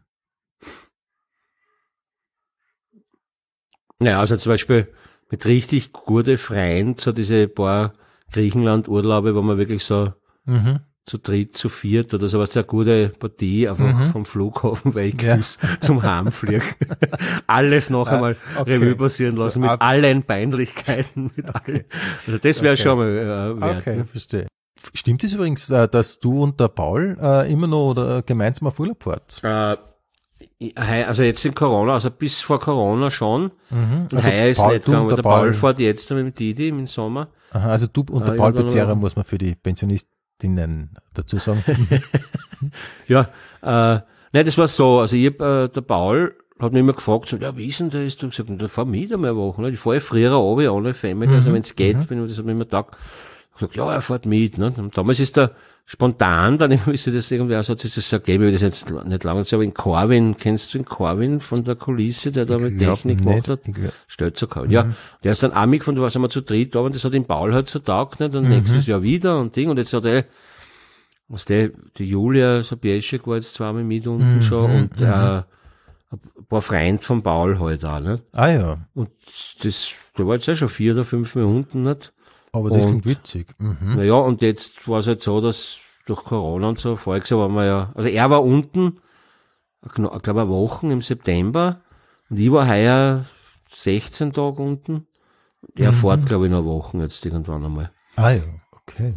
Ja, also zum Beispiel mit richtig gute Freien, so diese paar Griechenland-Urlaube, wo man wirklich so zu dritt, zu viert oder sowas, eine gute Partie einfach vom Flughafen weg ist zum Heimfliegen. Alles noch einmal Revue passieren lassen, mit allen Peinlichkeiten. Also das wäre schon mal wert. Okay, Ne? verstehe. Stimmt es übrigens, dass du und der Paul immer noch oder gemeinsam auf Urlaub fahrt? Also jetzt in Corona, also bis vor Corona schon. Und Also heuer ist Paul, nicht du gegangen, und weil der der Paul Paul fährt jetzt mit dem Didi im Sommer. Aha, also du und der Ja, Paul dann Bezierer aber- muss man für die Pensionistinnen dazu sagen. Ja, nein, das war so, also ich hab, der Paul hat mich immer gefragt, so, ja, wie ist denn das? Ich hab gesagt, da fahr mit einmal eine Woche, ne? Ich fahre früher runter, ohne Family, also wenn's geht, bin ich, das hat mir immer gedacht. Ich hab gesagt, ja, er fährt mit, ne? Und damals ist er spontan, dann ist das irgendwie, also hat sich das so gegeben, ich will das jetzt nicht lange sagen, aber in Corwin, kennst du in Corwin von der Kulisse, der da mit Technik gemacht hat? Stelzer Corwin, ja. Der ist dann auch mitgefahren, da sind wir zu dritt da, und das hat dem Paul halt so taugt, nicht? Und nächstes Jahr wieder und Ding, und jetzt hat er, die Julia Sobieschek war jetzt zweimal mit unten schon, und, ein paar Freunde von Paul halt auch, nicht? Ah ja, Und der war jetzt auch schon 4 oder 5 Mal unten, nicht? aber das Und- klingt witzig. Naja, und jetzt war es halt so, dass durch Corona und so, voriges Jahr waren wir ja, also er war unten, ich glaube eine Woche im September, und ich war heuer 16 Tage unten. Er fährt, glaube ich, noch Wochen jetzt irgendwann einmal. Ah ja, okay.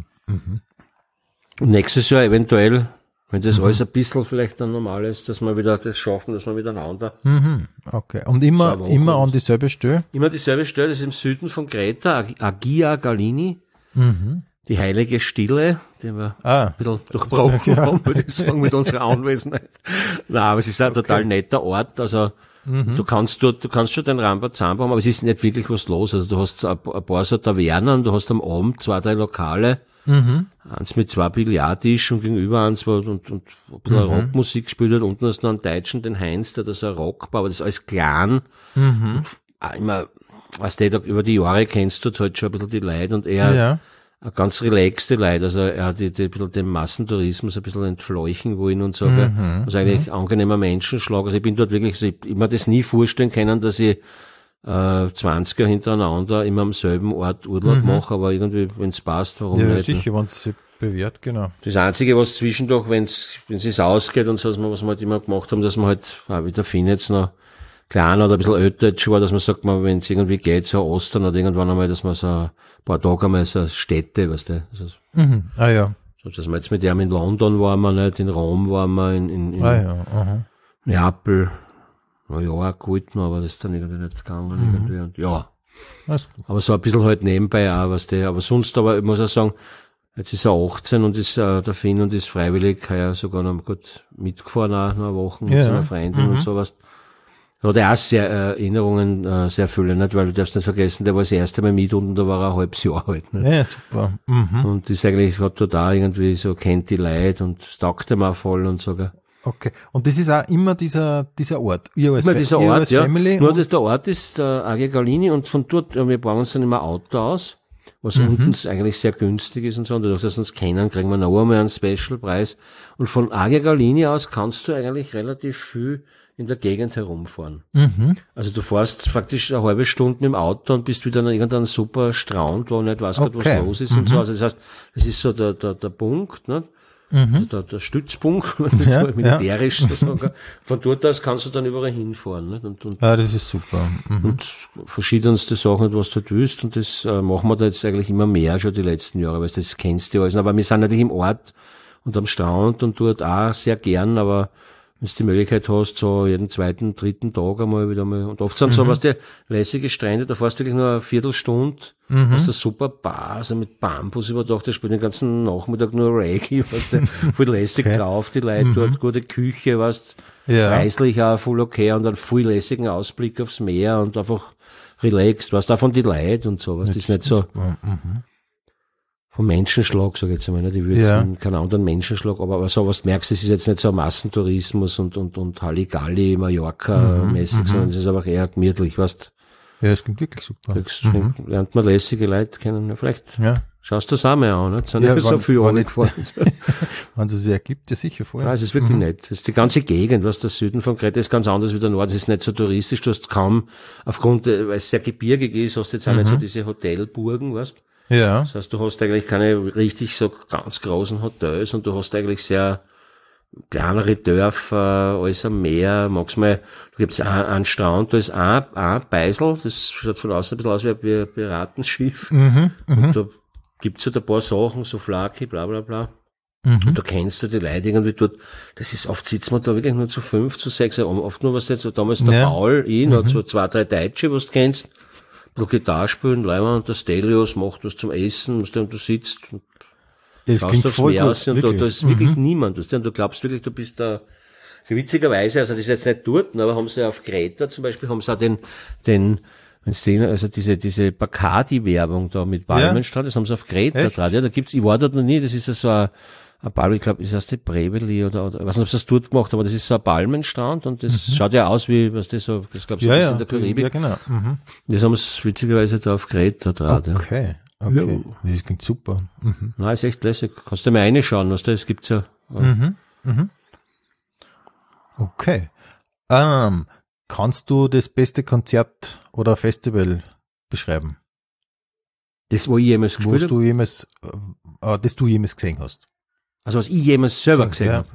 Und nächstes Jahr eventuell, wenn das alles ein bisschen vielleicht dann normal ist, dass wir wieder das schaffen, dass wir miteinander. Okay. Und immer, So eine Woche immer an ist- dieselbe Stelle? Immer dieselbe Stelle, das ist im Süden von Kreta, Agia Galini, die heilige Stille, die wir ein bisschen durchbrochen haben, würde ich sagen, mit unserer Anwesenheit. Nein, aber es ist ein total netter Ort, also du kannst schon den Rambazamba haben, aber es ist nicht wirklich was los, also du hast ein paar so Tavernen, du hast am Abend 2, 3 Lokale, eins mit 2 Billardtischen und gegenüber eins, wo und ein bisschen Rockmusik gespielt hat, unten hast du noch einen Deutschen, den Heinz, der da so ein Rockbau, aber das ist alles klein, und auch immer, weißt du, über die Jahre kennst du halt schon ein bisschen die Leute, und er, Ja. eine ganz relaxte Leute, also er hat ein bisschen den Massentourismus ein bisschen entfleuchen wollen und so, gell. Also eigentlich angenehmer Menschenschlag, also ich bin dort wirklich, also ich mir das nie vorstellen können, dass ich 20 Jahre hintereinander immer am selben Ort Urlaub mache, aber irgendwie, wenn's passt, warum Ja, nicht? Ne? sicher, wenn es sich bewährt, genau. Das Einzige, was zwischendurch, wenn es ausgeht und so, was wir halt immer gemacht haben, dass man halt, wie der Finn jetzt noch kleiner oder ein bisschen älter jetzt schon war, dass man sagt, wenn es irgendwie geht, so Ostern oder irgendwann einmal, dass man so ein paar Tage einmal so Städte, weißt du, also, Ah ja. so, dass wir jetzt mit dem in London waren wir nicht, in Rom waren wir, in Ah ja. Aha. Neapel, na ja, gut, aber das ist dann irgendwie nicht gegangen, irgendwie, und ja. Alles gut. Aber so ein bisschen halt nebenbei auch, weißt du, aber sonst aber, ich muss auch sagen, jetzt ist er 18 und ist der Finn und ist freiwillig heuer sogar noch gut mitgefahren, auch noch eine Woche mit Ja. seiner Freundin und sowas. Da hat er auch sehr Erinnerungen, sehr viele, nicht, weil du darfst nicht vergessen, der war das erste Mal mit und da war er ein halbes Jahr alt, nicht? Ja, super. Und ist eigentlich, hat dort auch irgendwie so, kennt die Leute und es taugt ihm auch voll und so, gell. Okay. Und das ist auch immer dieser Ort. Ihr als, Immer dieser ihr Ort, als ja. Family. Nur, und- dass der Ort ist, der Agia Galini, und von dort, wir bauen uns dann immer Auto aus, was unten eigentlich sehr günstig ist und so, und dadurch, dass wir uns kennen, kriegen wir noch einmal einen Specialpreis. Und von Agia Galini aus kannst du eigentlich relativ viel in der Gegend herumfahren. Also du fährst faktisch eine halbe Stunde im Auto und bist wieder an irgendeinem super Strand, wo nicht weißt, Okay. was los ist und so. Also das heißt, das ist so der Punkt, ne? Also der Stützpunkt, wenn man Ja, das mal militärisch so sagen kann. Von dort aus kannst du dann überall hinfahren, ne? Und Ah, das ist super. und verschiedenste Sachen, was du willst, und das machen wir da jetzt eigentlich immer mehr schon die letzten Jahre, weil das kennst du alles. Aber wir sind natürlich im Ort, und am Strand und dort auch sehr gern, aber wenn du die Möglichkeit hast, so jeden zweiten, dritten Tag einmal wieder mal, und oft sind so, was die lässige Strände, da fährst du wirklich nur eine Viertelstunde, hast du super Bar, also mit Bambus überdacht, da spielt den ganzen Nachmittag nur Reggae, weißt du, voll lässig drauf, die Leute dort, gute Küche, weißt, preislich auch voll okay, und dann voll lässigen Ausblick aufs Meer und einfach relaxed, weißt, davon die Leute und so, was, das ist nicht so, vom Menschenschlag, sag ich jetzt einmal, die würde jetzt keinen anderen Menschenschlag, aber so was merkst, es ist jetzt nicht so ein Massentourismus und Halligalli, Mallorca-mäßig, sondern es ist einfach eher gemütlich, weißt. Ja, es klingt wirklich super. Lernt man lässige Leute kennen, ja, vielleicht schaust du das auch mal an, ne? Das sind nicht so viel angefahren. Wenn es sich ergibt, ja sicher vorher. Ja, es ist wirklich nett. Das ist die ganze Gegend, was der Süden von Kreta ist ganz anders wie der Norden, es ist nicht so touristisch, du hast kaum, aufgrund, weil es sehr gebirgig ist, hast du jetzt auch nicht so diese Hotelburgen, weißt. Ja. Das heißt, du hast eigentlich keine richtig so ganz großen Hotels und du hast eigentlich sehr kleinere Dörfer, alles am Meer. Manchmal, da gibt's einen Strand, da ist ein Beisel, das schaut von außen ein bisschen aus wie ein Piratenschiff. Und da gibt's halt ein paar Sachen, so Flaki, bla bla bla. Und da kennst du die Leute irgendwie dort, das ist, oft sitzt man da wirklich nur zu 5, zu 6, oft nur was jetzt, so damals der Paul, noch so 2, 3 Deutsche, was du kennst. Gitarre spielen, Leimer und der Stelios macht was zum Essen, was du sitzt, das schaust aufs voll Meer gut, aus und da ist wirklich niemand, und du glaubst wirklich, du bist da, so witzigerweise, also das ist jetzt nicht dort, aber haben sie auf Kreta zum Beispiel, haben sie auch wenn's also diese Bacardi-Werbung da mit Palmenstrand, das haben sie auf Kreta dran, ja, da gibt's, ich war dort noch nie, das ist ja so ein Bar, ich glaube, ist das die Breveli oder ich weiß nicht, ob sie das dort gemacht haben, aber das ist so ein Palmenstrand und das schaut ja aus wie, was das so, das glaubst du, das ist in der Karibik. Ja, genau. Das haben sie witzigerweise da auf Kreta dran, Okay. Das klingt super. Nein, ist echt lässig. Kannst du mal reinschauen, was da ist, gibt's ja. Okay. Kannst du das beste Konzert oder Festival beschreiben? Das, wo ich jemals gespielt habe? Das du jemals gesehen hast. Also was ich jemals selber gesehen habe.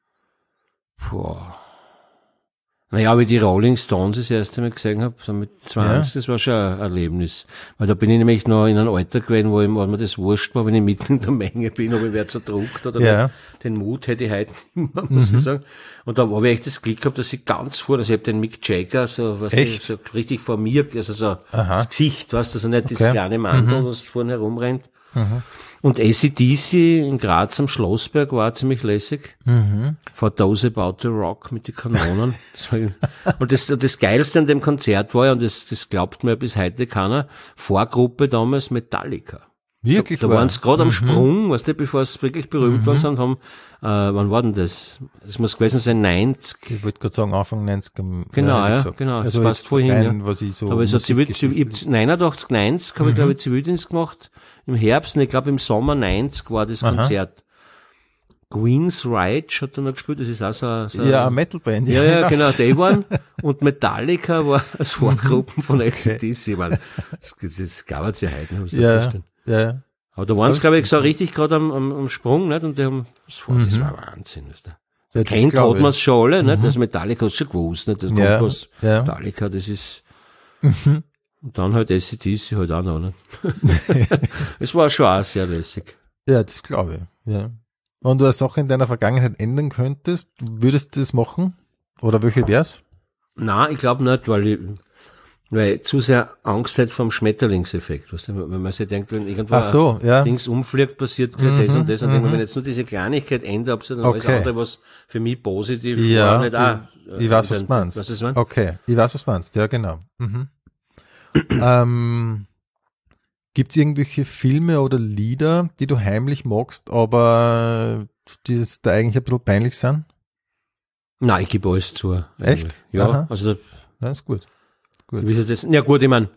Naja, wie die Rolling Stones das erste Mal gesehen habe, so mit 20, das war schon ein Erlebnis. Weil da bin ich nämlich noch in einem Alter gewesen, wo mir das wurscht war, wenn ich mitten in der Menge bin, ob ich wer zerdruckt oder nicht. Den Mut hätte ich heute nicht mehr, muss ich sagen. Und da habe ich echt das Glück gehabt, dass ich ganz vor, also ich habe den Mick Jagger so, was so richtig vor mir, also so das Gesicht, weißt du, also nicht das kleine Mantel, was vorne herumrennt. Und AC/DC in Graz am Schlossberg war ziemlich lässig. For Those About to Rock mit den Kanonen. Und das Geilste an dem Konzert war ja, und das glaubt mir bis heute keiner, Vorgruppe damals Metallica. Wirklich? Da waren sie gerade am Sprung, weißt du, bevor es wirklich berühmt waren, und haben, wann war denn das? Es muss gewesen sein, 90. Ich wollte gerade sagen, Anfang 90. Genau, genau, also das passt vorhin, rein, was ich so aber so 89, 90 habe ich, glaube ich, Zivildienst gemacht, im Herbst, und ich glaube im Sommer 90 war das Konzert. Queen's Rage hat er noch gespielt, das ist auch so eine Metalband. Ja, genau, die waren, und Metallica war als Vorgruppen von AC/DC, weil das gab es ja heute, muss ich mir vorstellen. Ja. Aber da waren sie, glaube ich, so richtig gerade am Sprung, nicht? Und die haben, das war Wahnsinn, weißt du. Ja, kennt hat man es schon alle, nicht? Das Metallica hast du schon gewusst, nicht? Das kommt Metallica, das ist, und dann halt AC/DC halt auch noch, nicht? Es war schon auch sehr lässig. Ja, das glaube ich, ja. Wenn du eine Sache in deiner Vergangenheit ändern könntest, würdest du das machen? Oder welche wär's? Nein, ich glaube nicht, weil ich zu sehr Angst hätte vom Schmetterlingseffekt. Weißt du? Wenn man sich denkt, wenn irgendwo Dings umfliegt, passiert das und das. Und wenn jetzt nur diese Kleinigkeit ändert, ob es dann alles andere, was für mich positiv war, nicht auch. Ich weiß, was du meinst. Was das war? Okay, ich weiß, was du meinst. Ja, genau. Gibt es irgendwelche Filme oder Lieder, die du heimlich magst, aber die da eigentlich ein bisschen peinlich sind? Nein, ich gebe alles zu. Eigentlich. Echt? Ja, Aha. also das ist gut. Wie ist das? Ja gut, ich meine,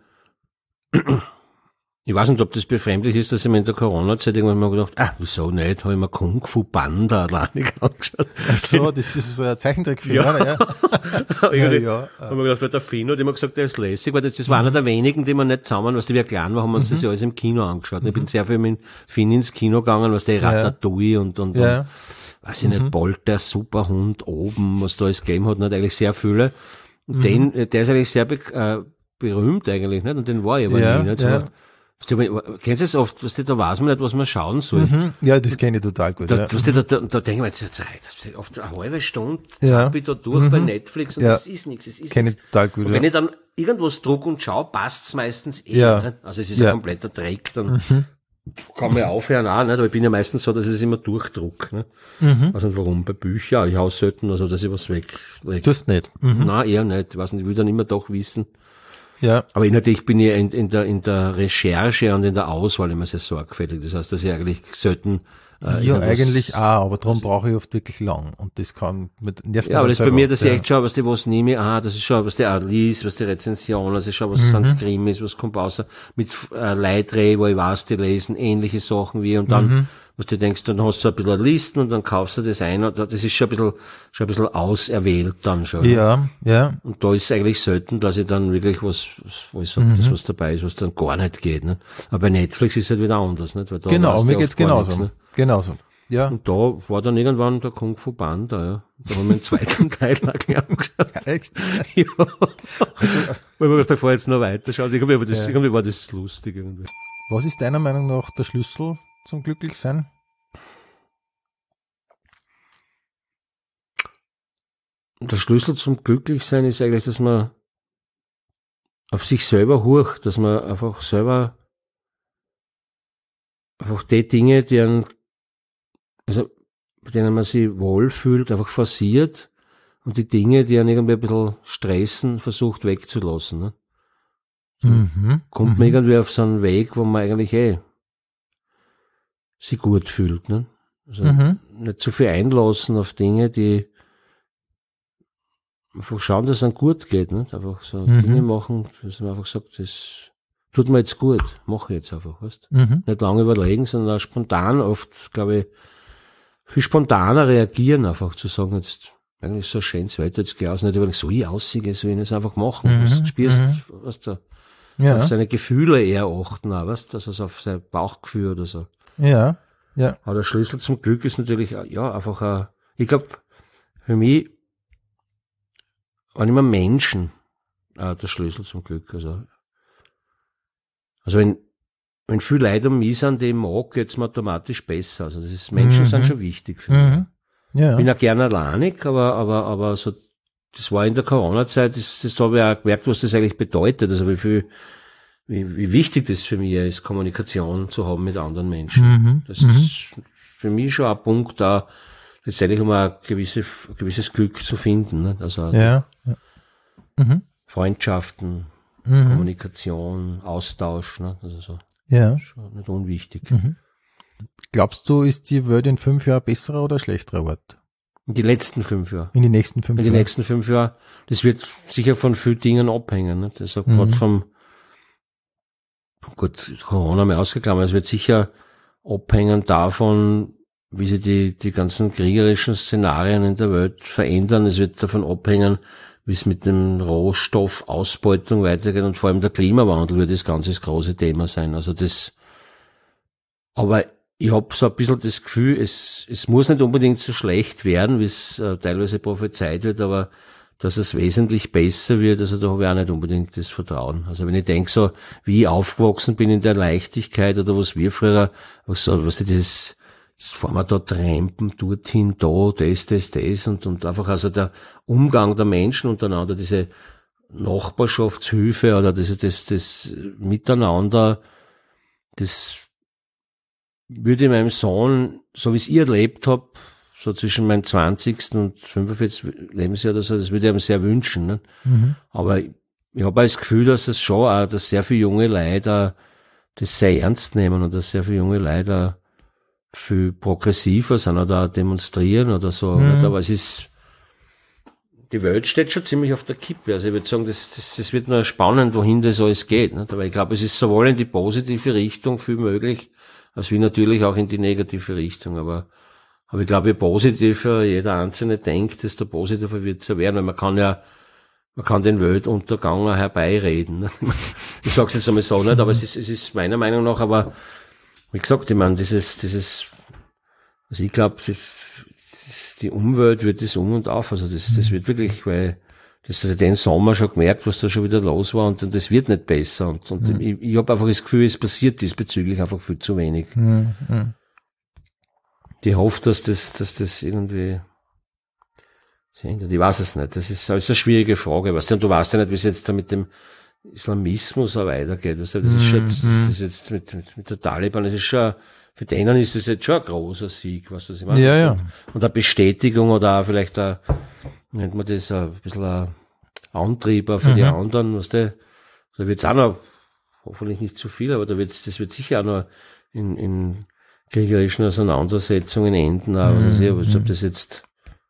ich weiß nicht, ob das befremdlich ist, dass ich mir in der Corona-Zeit irgendwann mal gedacht, wieso nicht, habe ich mir Kung Fu Panda alleine angeschaut. Ach so, das ist so ein Zeichentrickfilm, oder? Ja. Habe ich mir gedacht, weil der Fino hat immer gesagt, der ist lässig, weil das war einer der wenigen, die wir nicht zusammen, was die wir klein waren, haben wir uns das ja alles im Kino angeschaut. Ich bin sehr viel mit Finn ins Kino gegangen, was der Ratatouille und weiß ich nicht, Bolt, der Superhund oben, was da alles gegeben hat, nicht eigentlich sehr viele. Und der ist eigentlich sehr berühmt eigentlich, nicht? Und den war ich aber nie, nicht? So Kennst du es oft, da weiß man nicht, was man schauen soll. Ja, das kenne ich total gut. Da denken wir jetzt oft eine halbe Stunde, Ja. zapp ich da durch bei Netflix und Ja. das ist nichts, Kenne ich total gut. Und wenn ich dann irgendwas druck und schaue, passt's meistens eh. Ja. Nicht? Also es ist Ja. ein kompletter Dreck, dann kann man aufhören auch, nicht? Aber ich bin ja meistens so, dass ich es immer durchdruck. Nicht? Also warum? Bei Büchern, ich hau selten, also dass ich was wegleg. Tust nicht. Nein, eher nicht. Ich weiß nicht, ich will dann immer doch wissen. Ja. Aber inhaltlich bin ich in der Recherche und in der Auswahl immer sehr sorgfältig. Das heißt, dass ich eigentlich selten Ja, irgendwas- eigentlich auch, aber darum brauche ich oft wirklich lang. Und das kann mit nervt Ja, aber das ist bei mir, dass ich ja. echt schaue, was die was nehme, das ist schon, was die auch liest, was die Rezension, also ich schaue, was St. Grimm ist, was kommt raus, mit Leiträge, wo ich weiß, die lesen ähnliche Sachen wie, und dann, was du denkst, dann hast du ein bisschen Listen und dann kaufst du das ein, und das ist schon ein bisschen auserwählt dann schon. Ja, ja. Und da ist es eigentlich selten, dass ich dann wirklich wo ich sage, das was dabei ist, was dann gar nicht geht, ne? Aber bei Netflix ist es halt wieder anders, nicht? Weil da Genau, weißt du mir oft geht's gar genauso. nichts, ne? Genauso. Ja. Und da war dann irgendwann der Kung Fu Panda, ja. Da haben wir den zweiten Teil angeschaut. Echt? Ja. Weil man, bevor jetzt noch weiter schaut, irgendwie war das lustig irgendwie. Was ist deiner Meinung nach der Schlüssel zum Glücklichsein? Und der Schlüssel zum Glücklichsein ist eigentlich, dass man auf sich selber horcht, dass man einfach selber einfach die Dinge, bei denen man sich wohlfühlt, einfach forciert, und die Dinge, die einen irgendwie ein bisschen stressen, versucht wegzulassen. Ne? Kommt man irgendwie auf so einen Weg, wo man eigentlich sich gut fühlt. Ne? Also nicht zu viel einlassen auf Dinge, die einfach schauen, dass es einem gut geht. Ne? Einfach so Dinge machen, dass man einfach sagt, das tut mir jetzt gut, mache ich jetzt einfach. Weißt? Nicht lange überlegen, sondern auch spontan, oft, glaube ich, viel spontaner reagieren, einfach zu sagen, jetzt eigentlich so ein schönes Wetter, jetzt geh aus, nicht überlegen, soll ich aussehen, soll ich das einfach machen, was spürst, weißt du, Ja. auf seine Gefühle eher achten, auch, weißt du, also auf sein Bauchgefühl oder so. Ja. Ja. Aber der Schlüssel zum Glück ist natürlich, ja, einfach ich glaube, für mich waren immer Menschen der Schlüssel zum Glück, also wenn viele Leute um mich sind, die ich mag, geht's mir automatisch besser. Also das ist, Menschen sind schon wichtig für mich. Ja. Ich bin auch gerne alleinig, aber so, das war in der Corona-Zeit, das habe ich auch gemerkt, was das eigentlich bedeutet. Also wie wichtig das für mich ist, Kommunikation zu haben mit anderen Menschen. Das ist für mich schon ein Punkt da, letztendlich um ein gewisses Glück zu finden. Ne? Also Ja. Freundschaften, Kommunikation, Austausch, ne? Also so. Ja. Schon nicht unwichtig. Glaubst du, ist die Welt in 5 Jahren besserer oder schlechterer Ort? In die letzten 5 Jahre. In die nächsten 5 In Jahren? die nächsten 5 Jahre. Das wird sicher von vielen Dingen abhängen. Nicht? Also gerade Corona mal ausgeklammert, es wird sicher abhängen davon, wie sich die ganzen kriegerischen Szenarien in der Welt verändern. Es wird davon abhängen, wie es mit dem Rohstoffausbeutung weitergeht, und vor allem der Klimawandel wird das große Thema sein. Also aber ich habe so ein bisschen das Gefühl, es muss nicht unbedingt so schlecht werden, wie es teilweise prophezeit wird, aber dass es wesentlich besser wird, also da habe ich auch nicht unbedingt das Vertrauen. Also wenn ich denke, so wie ich aufgewachsen bin in der Leichtigkeit, oder was wir früher, was fahren wir da trampen, dorthin, da, das und einfach also der Umgang der Menschen untereinander, diese Nachbarschaftshilfe oder das Miteinander, das würde ich meinem Sohn, so wie es ich erlebt habe, so zwischen meinem 20. und 45. Lebensjahr oder so, das würde ich ihm sehr wünschen. Ne? Aber ich habe das Gefühl, dass es schon auch, dass sehr viele junge Leute das sehr ernst nehmen und dass sehr viele junge Leute viel progressiver sind oder demonstrieren oder so. Nicht? Aber die Welt steht schon ziemlich auf der Kippe. Also ich würde sagen, das wird noch spannend, wohin das alles geht. Nicht? Aber ich glaube, es ist sowohl in die positive Richtung viel möglich, als wie natürlich auch in die negative Richtung. Aber ich glaube, je positiver jeder Einzelne denkt, desto positiver wird es ja werden. Weil man kann den Weltuntergang auch herbeireden. Nicht? Ich sage es jetzt einmal so nicht, aber es ist meiner Meinung nach, aber wie gesagt, ich meine, also ich glaube, die Umwelt wird das um und auf, also das wird wirklich, weil das hat den Sommer schon gemerkt, was da schon wieder los war und das wird nicht besser und ich habe einfach das Gefühl, es passiert diesbezüglich einfach viel zu wenig. Ich hoffe, dass das irgendwie sich ändert. Ich weiß es nicht. Das ist alles eine schwierige Frage. Weißt du, und du weißt ja nicht, wie es jetzt da mit dem Islamismus auch weitergeht. Weißt du, das ist schon, das jetzt mit der Taliban, das ist schon, für denen ist das jetzt schon ein großer Sieg, weißt du, was ich meine? Ja. Und eine Bestätigung oder auch vielleicht nennt man das ein bisschen ein Antrieb auch für die anderen, weißt du, da wird's auch noch, hoffentlich nicht zu viel, aber das wird sicher auch noch in kriegerischen Auseinandersetzungen enden, aber ob das jetzt,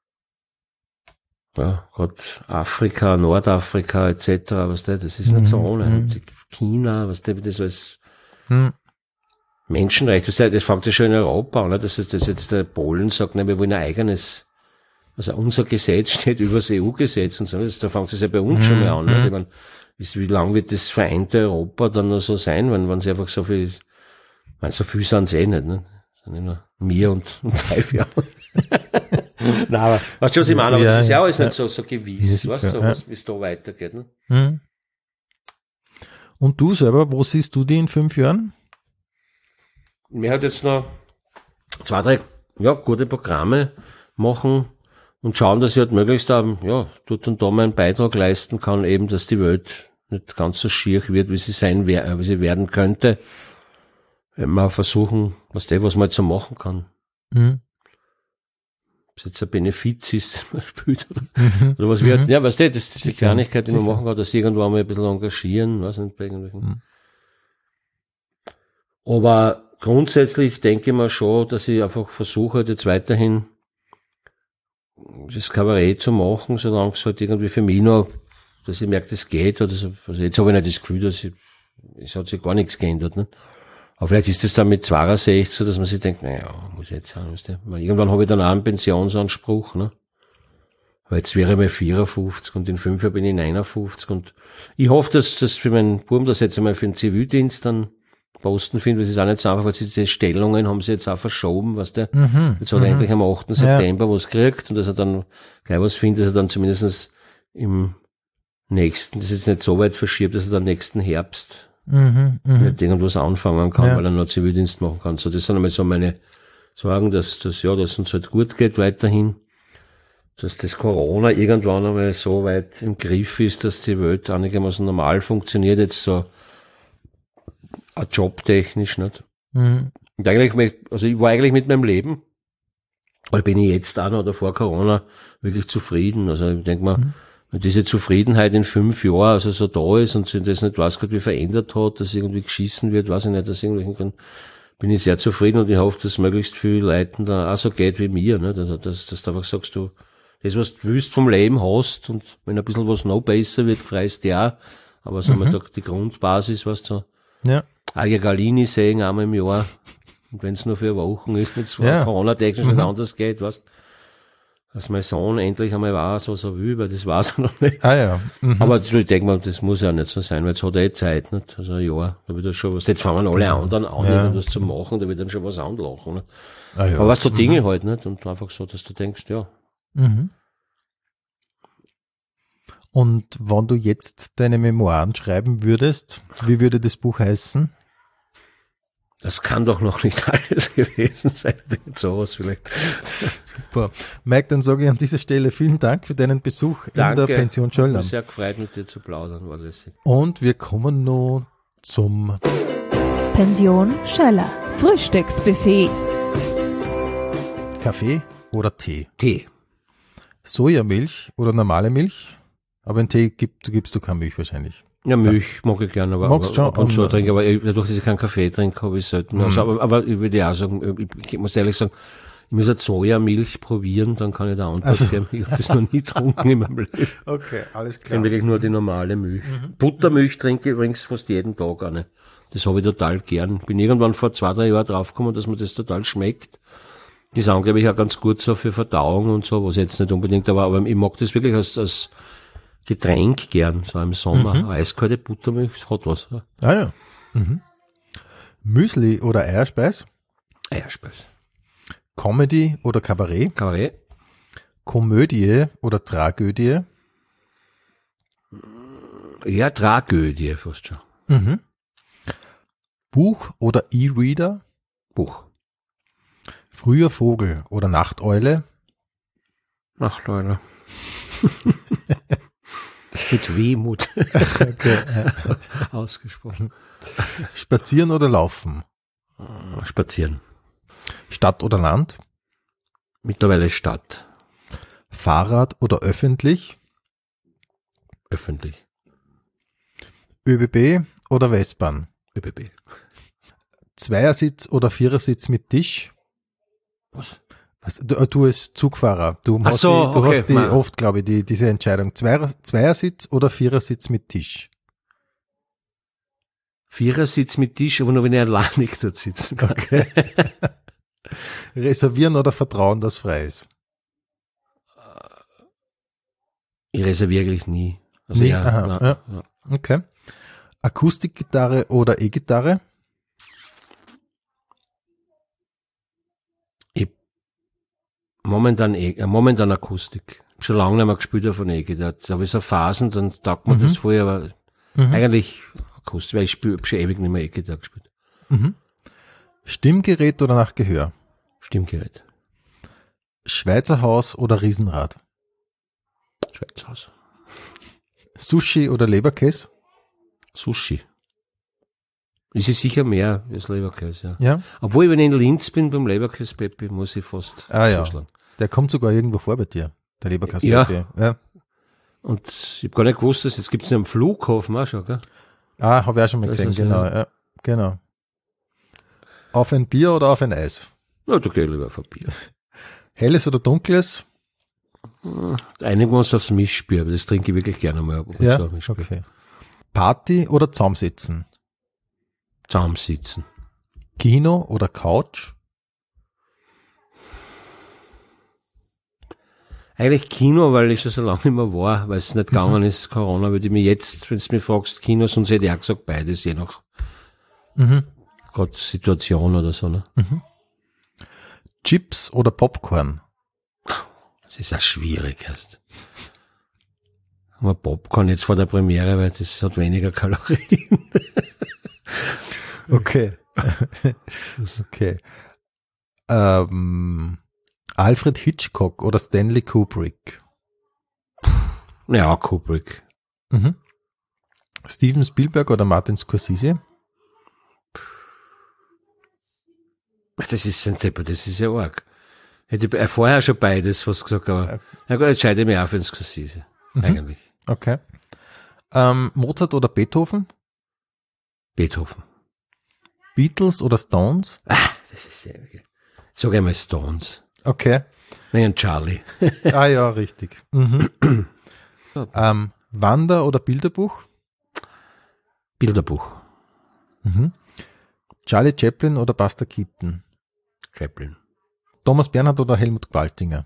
ja, Gott, Afrika, Nordafrika, etc., weißt du, das ist nicht so ohne. Und China, weißt du, wie das alles, Menschenrecht, das fängt ja schon in Europa an, dass jetzt der Polen sagt, nein, wir wollen ein eigenes, also unser Gesetz steht über das EU-Gesetz und so, da fängt es ja bei uns schon mal an, ne? Ich meine, wie lang wird das vereinte Europa dann noch so sein, wenn sie einfach so viel sind sie eh nicht, ne? Sind ja nur mir und 3 Jahre. Nein, aber, weißt du, was ich meine? Aber das ist ja alles nicht so gewiss, weißt du, wie es da weitergeht, ne? Und du selber, wo siehst du die in 5 Jahren? Mir hat jetzt noch 2, 3, gute Programme machen und schauen, dass ich halt möglichst dort und da meinen Beitrag leisten kann, eben, dass die Welt nicht ganz so schier wird, wie sie werden könnte. Wenn wir versuchen, was man jetzt so machen kann. Ob es jetzt ein Benefiz ist, was spielt, oder was wird. Ja, weißt du, das ist die Kleinigkeit, die man machen kann, dass irgendwo mal ein bisschen engagieren, weiß nicht, bei irgendwelchen. Aber grundsätzlich denke ich mir schon, dass ich einfach versuche, jetzt weiterhin das Kabarett zu machen, solange es halt irgendwie für mich noch, dass ich merke, das geht, oder so. Also jetzt habe ich nicht das Gefühl, es hat sich gar nichts geändert, ne? Aber vielleicht ist es dann mit 62 so, dass man sich denkt, muss jetzt sein, weißt du. Irgendwann habe ich dann auch einen Pensionsanspruch, ne? Aber jetzt wäre ich mal 54 und in 5 Jahren bin ich 59 und ich hoffe, dass das für meinen Buben, das jetzt einmal für den Zivildienst dann Posten finde, weil es ist auch nicht so einfach, weil diese Stellungen haben sie jetzt auch verschoben, weißt du. Jetzt hat er endlich am 8. September was gekriegt und dass er dann gleich was findet, dass er dann zumindest im nächsten, das ist jetzt nicht so weit verschiebt, dass er dann nächsten Herbst mit irgendwas anfangen kann, weil er noch Zivildienst machen kann. So, das sind einmal so meine Sorgen, dass uns halt gut geht weiterhin, dass das Corona irgendwann einmal so weit im Griff ist, dass die Welt einigermaßen normal funktioniert, jetzt so jobtechnisch, nicht? Und eigentlich, also ich war eigentlich mit meinem Leben, weil bin ich jetzt auch noch oder vor Corona wirklich zufrieden. Also ich denke mal, wenn diese Zufriedenheit in 5 Jahren also so da ist und sich das nicht weiß Gott wie verändert hat, dass irgendwie geschissen wird, weiß ich nicht, dass irgendwelchen bin ich sehr zufrieden und ich hoffe, dass möglichst viele Leuten da auch so geht wie mir, ne? Also dass du einfach sagst, du, das was du willst vom Leben hast und wenn ein bisschen was noch besser wird, freust du ja, aber so mal die Grundbasis, was so Aja Galini sehen einmal im Jahr und wenn es nur für Wochen ist, wenn es Corona-technisch nicht anders geht, weißt, dass mein Sohn endlich einmal weiß, was er will, weil das weiß er noch nicht. Aber ich denke mal, das muss ja nicht so sein, weil jetzt hat er Zeit, nicht? Also ein Jahr, da wird er schon was, jetzt fangen alle anderen an, irgendwas zu machen, da wird dann schon was anlachen, ne? Aber was so Dinge halt, nicht? Und einfach so, dass du denkst, Und wenn du jetzt deine Memoiren schreiben würdest, wie würde das Buch heißen? Das kann doch noch nicht alles gewesen sein. Sowas vielleicht. Super. Mike, dann sage ich an dieser Stelle vielen Dank für deinen Besuch in der Pension Schöllern. Ich bin sehr gefreut, mit dir zu plaudern, war lässig. Und wir kommen nun zum Pension Schöller. Frühstücksbuffet. Kaffee oder Tee? Tee. Sojamilch oder normale Milch? Aber in Tee gibst du keine Milch wahrscheinlich. Ja, Milch mag ich gerne, aber ab und zu trinke, aber dadurch, dass ich keinen Kaffee trinke, habe ich selten. Also, aber ich würde ja auch sagen, ich muss ehrlich sagen, ich muss eine Sojamilch probieren, dann kann ich da Antwort geben. Ich habe das noch nie getrunken in meinem Leben. Okay, alles Ich klar. kenne wirklich nur die normale Milch. Buttermilch trinke ich übrigens fast jeden Tag eine. Das habe ich total gern. Bin irgendwann vor 2, 3 Jahren draufgekommen, dass mir das total schmeckt. Die ist angeblich auch ganz gut so für Verdauung und so, was jetzt nicht unbedingt, aber ich mag das wirklich als Getränk gern, so im Sommer. Eiskalte Buttermilch, hat was. Ja. Müsli oder Eierspeis? Eierspeis. Comedy oder Kabarett? Kabarett. Komödie oder Tragödie? Ja, Tragödie fast schon. Mhm. Buch oder E-Reader? Buch. Früher Vogel oder Nachteule? Ach, Leute. Mit Wehmut Okay. ausgesprochen. Spazieren oder laufen? Spazieren. Stadt oder Land? Mittlerweile Stadt. Fahrrad oder öffentlich? Öffentlich. ÖBB oder Westbahn? ÖBB. Zweiersitz oder Vierersitz mit Tisch? Was? Du als Zugfahrer, du Ach hast so, die, du okay, hast die nein. oft, glaube ich, diese Entscheidung. Zweiersitz oder Vierersitz mit Tisch? Vierersitz mit Tisch, aber nur wenn ich alleinig dort sitzen kann. Okay. Reservieren oder vertrauen, dass frei ist? Ich reserviere eigentlich nie. Also Nie? ja, Aha, na, ja. ja. Okay. Akustikgitarre oder E-Gitarre? Momentan Akustik. Schon lange nicht mehr gespielt auf einer E-Gitarre. Da habe ich so Phasen, dann taugt mir das vorher, aber eigentlich Akustik, weil ich hab schon ewig nicht mehr E-Gitarre gespielt. Mhm. Stimmgerät oder nach Gehör? Stimmgerät. Schweizer Haus oder Riesenrad? Schweizhaus. Sushi oder Leberkäse? Sushi. Ist es sicher mehr als Leberkäse, ja. Ja. Obwohl, wenn ich in Linz bin beim Leberkäse-Peppi, muss ich fast Ja. zuschlagen. Der kommt sogar irgendwo vor bei dir, der Leberkäse. Ja. Ja. Und ich habe gar nicht gewusst, dass jetzt gibt's einen am Flughafen auch schon, gell? Ah, habe ich auch schon mal Das gesehen, ist genau. Ja, genau. Auf ein Bier oder auf ein Eis? Na, da geh ich lieber auf ein Bier. Helles oder dunkles? Einigen wir uns aufs Mischbier, aber das trinke ich wirklich gerne mal. Ja, So ein Mischbier. okay. Party oder zusammensitzen? Zusammensitzen. Kino oder Couch? Eigentlich Kino, weil ich schon so lange nicht mehr war, weil es nicht gegangen ist, Corona, würde ich mir jetzt, wenn du mich fragst, Kino, sonst hätte ich auch gesagt, beides, je nach gerade Situation oder so. Ne? Chips oder Popcorn? Das ist auch schwierig erst. Aber Popcorn jetzt vor der Premiere, weil das hat weniger Kalorien. Okay. Okay. Alfred Hitchcock oder Stanley Kubrick? Ja, Kubrick. Steven Spielberg oder Martin Scorsese? Das ist ein Zepper, das ist ja arg. Hätte ich vorher schon beides fast gesagt, aber na gut, jetzt scheide ich mich auch für den Scorsese. Eigentlich. Okay. Mozart oder Beethoven? Beethoven. Beatles oder Stones? Das ist sehr okay. Sag einmal Stones. Okay. Nein, Charlie. Ah ja, richtig. Wander- oder Bilderbuch? Bilderbuch. Charlie Chaplin oder Buster Keaton? Chaplin. Thomas Bernhard oder Helmut Gwaltinger?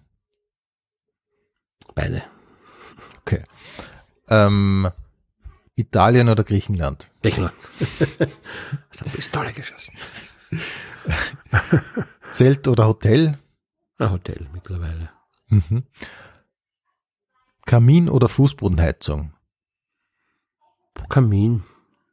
Beide. Okay. Italien oder Griechenland? Griechenland. Hast du eine Pistole geschossen? Zelt oder Hotel? Ein Hotel mittlerweile. Kamin oder Fußbodenheizung? Kamin.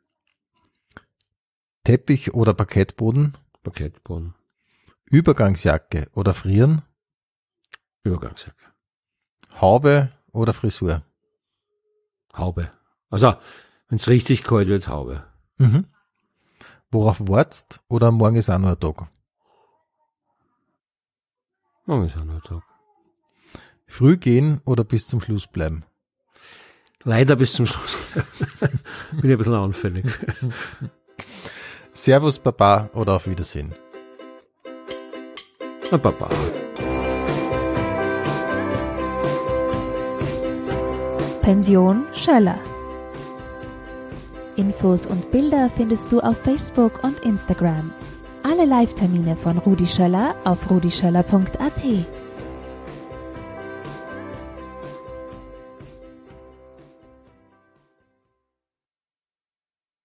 Teppich oder Parkettboden? Parkettboden. Übergangsjacke oder Frieren? Übergangsjacke. Haube oder Frisur? Haube. Also, wenn es richtig kalt wird, Haube. Worauf wartest oder morgen ist auch noch ein Tag? Morgen ist auch noch ein Tag. Früh gehen oder bis zum Schluss bleiben? Leider bis zum Schluss. Bin ich ein bisschen anfällig. Servus Baba oder auf Wiedersehen? Ein Papa. Pension Schöller. Infos und Bilder findest du auf Facebook und Instagram. Alle Live-Termine von Rudi Schöller auf rudischöller.at.